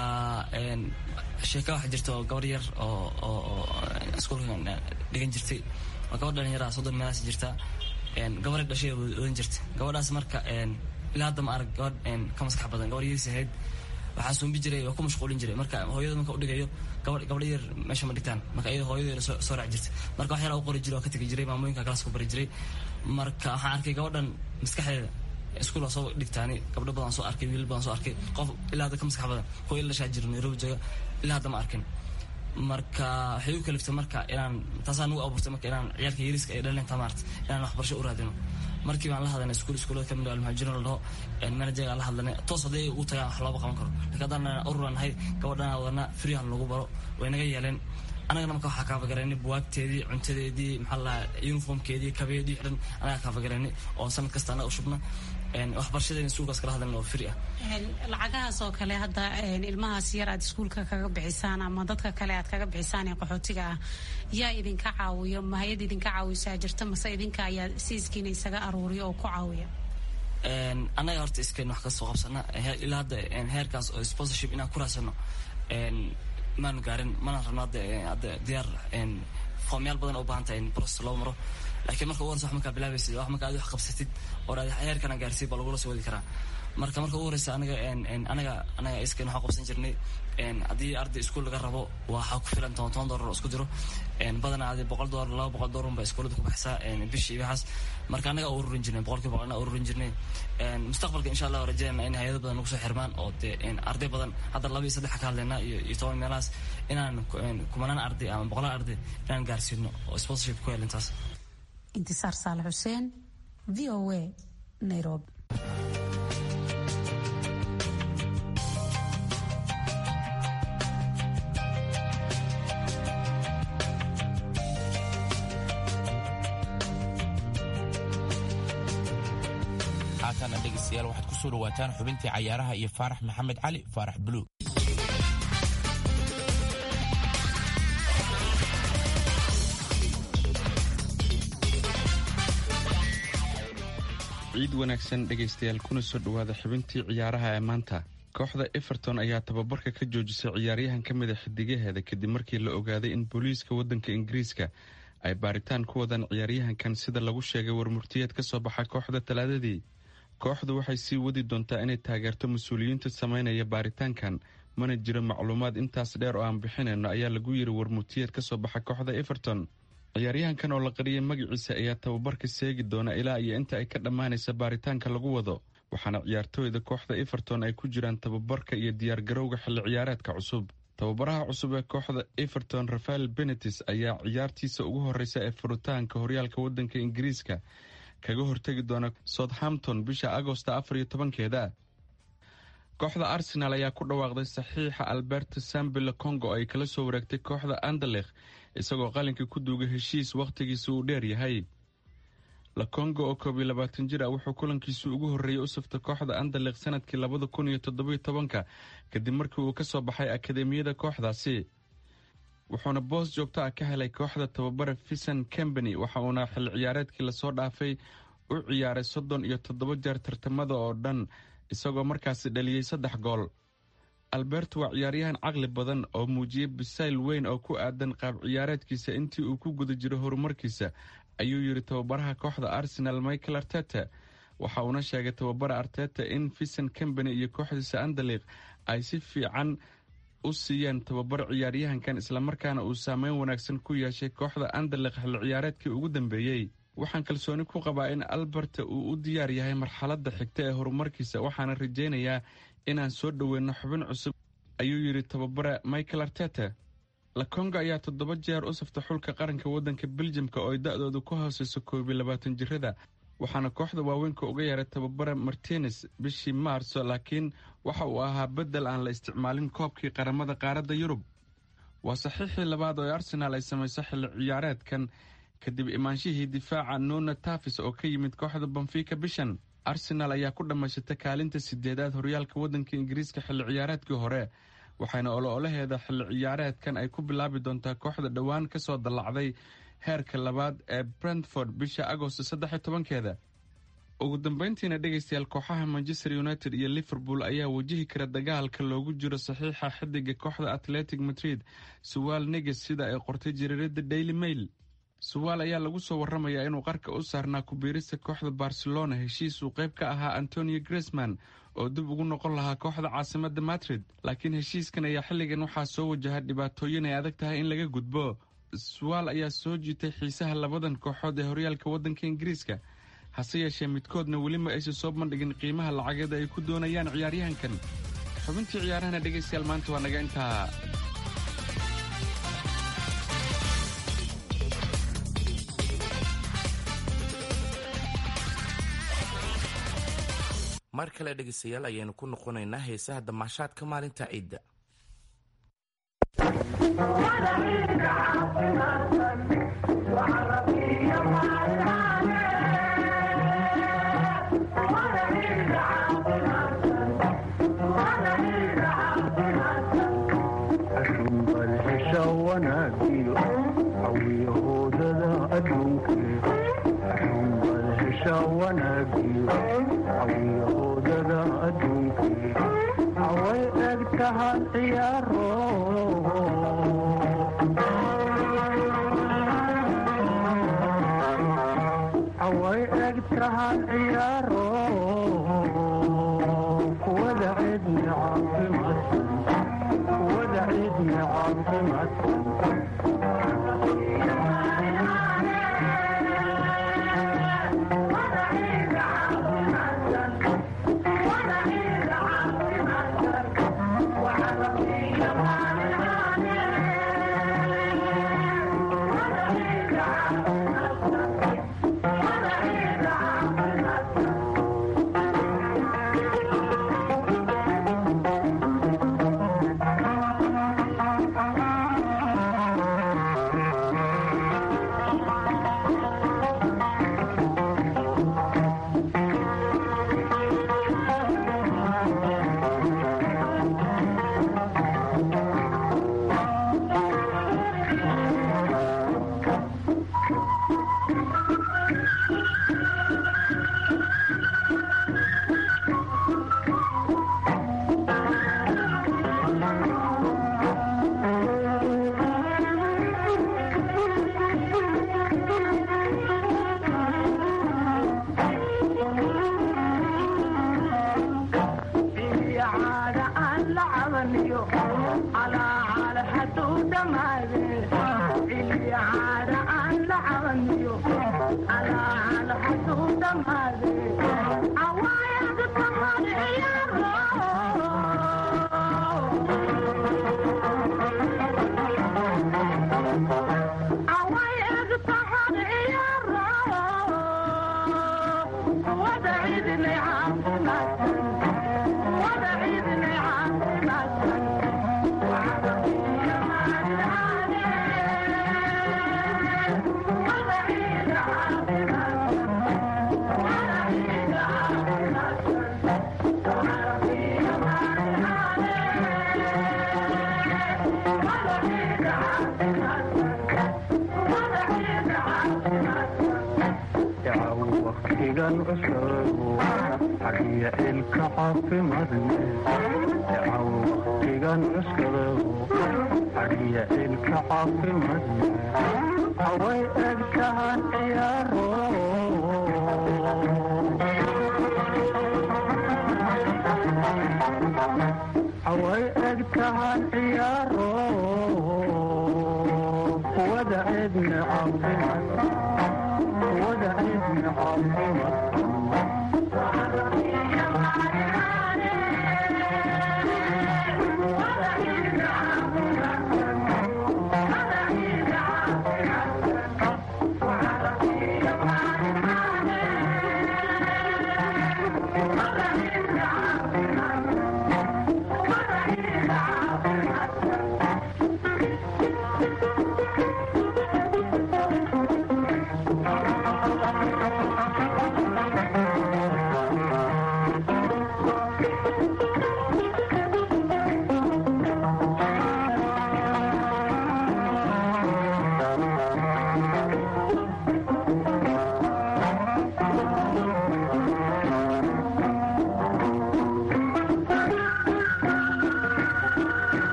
Speaker 12: sheeka waxaa jirta oo gabar yar oo iskuulka dhigan jirtay, waa gabar dhalinyara soddon meelaas jirta, gabar dhashay odan jirta. gabadhaas marka ilaa hadda ma arag gabadh ka maskax badan, gabar yariis ahayd, waxaa suumbi jiray waa ku mashquulin jiray. marka hooyada marka udhigayo gabadh gabadha yar meesha ma dhigtaan, marka iyada hooyadeeda soo raac jirta. marka wax yar u qori jiray oo ka tegi jiray, maamooyinka kalaas ku bari jiray. marka waxaan arkay gabadhan maskaxdeeda iskuul soo dhigtaani gabdho badan soo arkay wiil badan soo arkay qof ilaa hadda ka maskax badan kuwa ila shaa jira Nairobi jooga ilaa hadda ma arkin marka waxay u kaliftay marka inaan taasaan ugu abuurtay marka inaan ciyaalka yariska ay dhaleen tamaart inaan waxbarasho u raadino markii baan la hadalnay iskuul iskuulada kamid ah almuhaajiriin la dhaho manager la hadalnay toos haday ugu tagaan wax looba qaban karo laakiin haddana ururan hay gabadhana wadana free han lagu baro way naga yeeleen anagana marka waxaa kaafagareynay buwaagteedii cuntadeedii maxaa la uniformkeedii kabeedii xidhan anaga kaafagareynay oo sanad kasta anaga u shubna waxbarashadeena iskuulkaas kala hadalna oo free ah
Speaker 11: lacagahaas oo kale hadda ilmahaas yar aad iskuulka kaga bixisaan ama dadka kale aad kaga bixisaan ee qaxootiga ah yaa idinka caawiyo ma hay'ad idinka caawisaa jirta mase idinka ayaa siiskiina isaga aruuriyo oo ku caawiya
Speaker 12: anaga horta iskeen wax ka soo qabsana ilaa hadda heerkaas oo sponsorship inaan ku raadsano maanu gaarin mana rabno hadda diyaar foomyaal badan oo baahan tahay in process loo maro laakiin marka ugu horeysa wax markaa bilaabaysid wax markaa aad wax qabsatid oo aad heerkana gaarsiid baa lagula soo wadi karaa marka marka ugu horeysa anaga anaga anaga iskeen waxaa qabsan jirnay haddii arday iskuul laga rabo waxaa ku filan toban toban doolar oo isku jiro badanaa adi boqol doolar laba boqol doolar unbaa iskuulada ku baxsaa bishii waxaas marka anaga ururin jirnay boqolkiiba boqolna ururin jirnay mustaqbalka insha allah rajeynaa in hayado badan nagu soo xirmaan oo dee arday badan hadda laba iyo saddex ka hadlaynaa iyo toban meelahaas inaan kumanaan arday ama boqolaan arday inaan gaarsiino oo sponsorship ku hel intaas
Speaker 11: intisaar saalax xuseen v o a Nairobi.
Speaker 7: haatana dhegeystayaal waxaad ku soo dhawaataan xubintii cayaaraha iyo faarax maxamed cali faarax buluug.
Speaker 13: ciid wanaagsan dhegaystayaal kuna soo dhowaada xubintii ciyaaraha ee maanta. kooxda Everton ayaa tababarka ka joojisay ciyaaryahan ka mid ah xidigaheeda kadib markii la ogaaday in booliiska waddanka Ingiriiska ay baaritaan ku wadaan ciyaaryahankan sida lagu sheegay warmurtiyeed ka soo baxay kooxda Talaadadii. kooxdu waxay sii wadi doontaa inay taageerto mas-uuliyiinta sameynaya baaritaankan, mana jiro macluumaad intaas dheer oo aan bixinayno ayaa lagu yiri warmurtiyeed ka soo baxay kooxda Everton. ciyaaryahankan oo la qariyay magaciisa ayaa tababarka seegi doona ilaa iyo inta ay ka dhammaanaysa baaritaanka lagu wado, waxaana ciyaartooyda kooxda Everton ay ku jiraan tababarka iyo diyaargarowga xilli ciyaareedka cusub. tababaraha cusub ee kooxda Everton Rafael Benitez ayaa ciyaartiisa ugu horeysa ee furitaanka horyaalka waddanka Ingiriiska kaga hortagi doona Southampton bisha Agoosta afar iyo tobankeeda. kooxda Arsenal ayaa ku dhawaaqday saxiixa Alberto Sambile Congo ay kala soo wareegtay kooxda Anderlecht isagoo qalinka ku duugay heshiis waqtigiisa uu dheer yahay. La Congo oo koob iyo labaatan jir ah wuxuu kulankiisu ugu horreeyay u saftay kooxda Anderlecht sanadkii labada kun iyo toddoba iyo tobanka kadib markii uu ka soo baxay akadeemiyada kooxdaasi, wuxuuna boos joogto ah ka helay kooxda tababare Vincent Kompany. waxa uuna xilli ciyaareedkii lasoo dhaafay u ciyaaray soddon iyo toddoba jeer tartamada oo dhan isagoo markaasi dhaliyey saddex gool. Alberto waa ciyaaryahan caqli badan oo muujiyey bisayl weyn oo ku aadan qaab ciyaareedkiisa intii uu ku guda jiro horumarkiisa, ayuu yiri tababaraha kooxda Arsenal Mikel Arteta. waxa uuna sheegay tababara Arteta in Vincent Kompany iyo kooxdiisa Anderlecht ay si fiican u siiyeen tababar ciyaaryahankan islamarkaana uu saameyn wanaagsan ku yeeshay kooxda Anderlecht xilli ciyaareedkii ugu dambeeyey. waxaan kalsooni ku qabaa in Alberto uu u diyaar yahay marxaladda xigta ee horumarkiisa, waxaana rajaynayaa inaan soo dhoweyno xubin cusub, ayuu yiri tababare Mikel Arteta. La Congo ayaa toddoba jeer u saftay xulka qaranka waddanka Belgiumka oo ay da'doodu ku hooseyso koob iyo labaatan jirada, waxaana kooxda waaweynka uga yeeray tababare Martinez bishii Maarso, laakiin waxa uu ahaa bedel aan la isticmaalin koobkii qaramada qaaradda Yurub. waa saxiixii labaad oo Arsenal ay samayso xilli ciyaareedkan kadib imaanshihii difaaca Nuno Tavares oo ka yimid kooxda Benfica bishan. Arsenal ayaa ku dhamaysatay kaalinta sideedaad horyaalka waddanka Ingiriiska xilli ciyaareedkii hore, waxayna ololaheeda xilli ciyaareedkan ay ku bilaabi doontaa kooxda dhowaan ka soo dallacday heerka labaad ee Brentford bisha Agoosto saddex iyo tobankeeda. ugu dambeyntiina dhegaystayaal, kooxaha Manchester United iyo Liverpool ayaa wajihi kara dagaalka loogu jiro saxiixa xidiga kooxda Athletic Madrid Saul Niguez sida ay qortay jariirada Daily Mail. Saul ayaa lagu soo waramayaa inuu qarka u saarnaa ku biirista kooxda Barcelona, heshiis uu qayb ka ahaa Antonio Griezmann oo dib ugu noqon lahaa kooxda caasimadda Madrid, laakiin heshiiskan ayaa xilligan waxaa soo wajaha dhibaatooyin ay adag tahay in laga gudbo. Saul ayaa soo jiitay xiisaha labadan kooxood ee horyaalka waddanka Ingiriiska, hase yeeshee midkoodna weli ma aysan soo bandhigin qiimaha lacageeda ay ku doonayaan ciyaaryahankan. xubintii ciyaarahana dhegaystayaal maanta waa naga intaa.
Speaker 7: mar kale dhegaystayaal ayaynu ku noqonaynaa heesaha damaashaadka maalinta ciidda.
Speaker 10: away egtahan ciyaaro away egtahan ciyaaro kuwada cidni caafimaadsan kuwada cidni caafimaadsan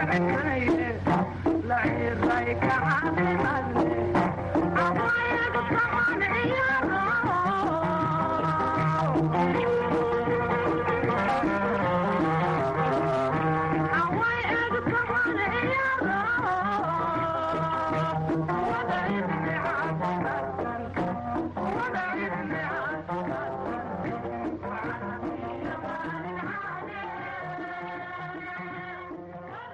Speaker 10: Thank you.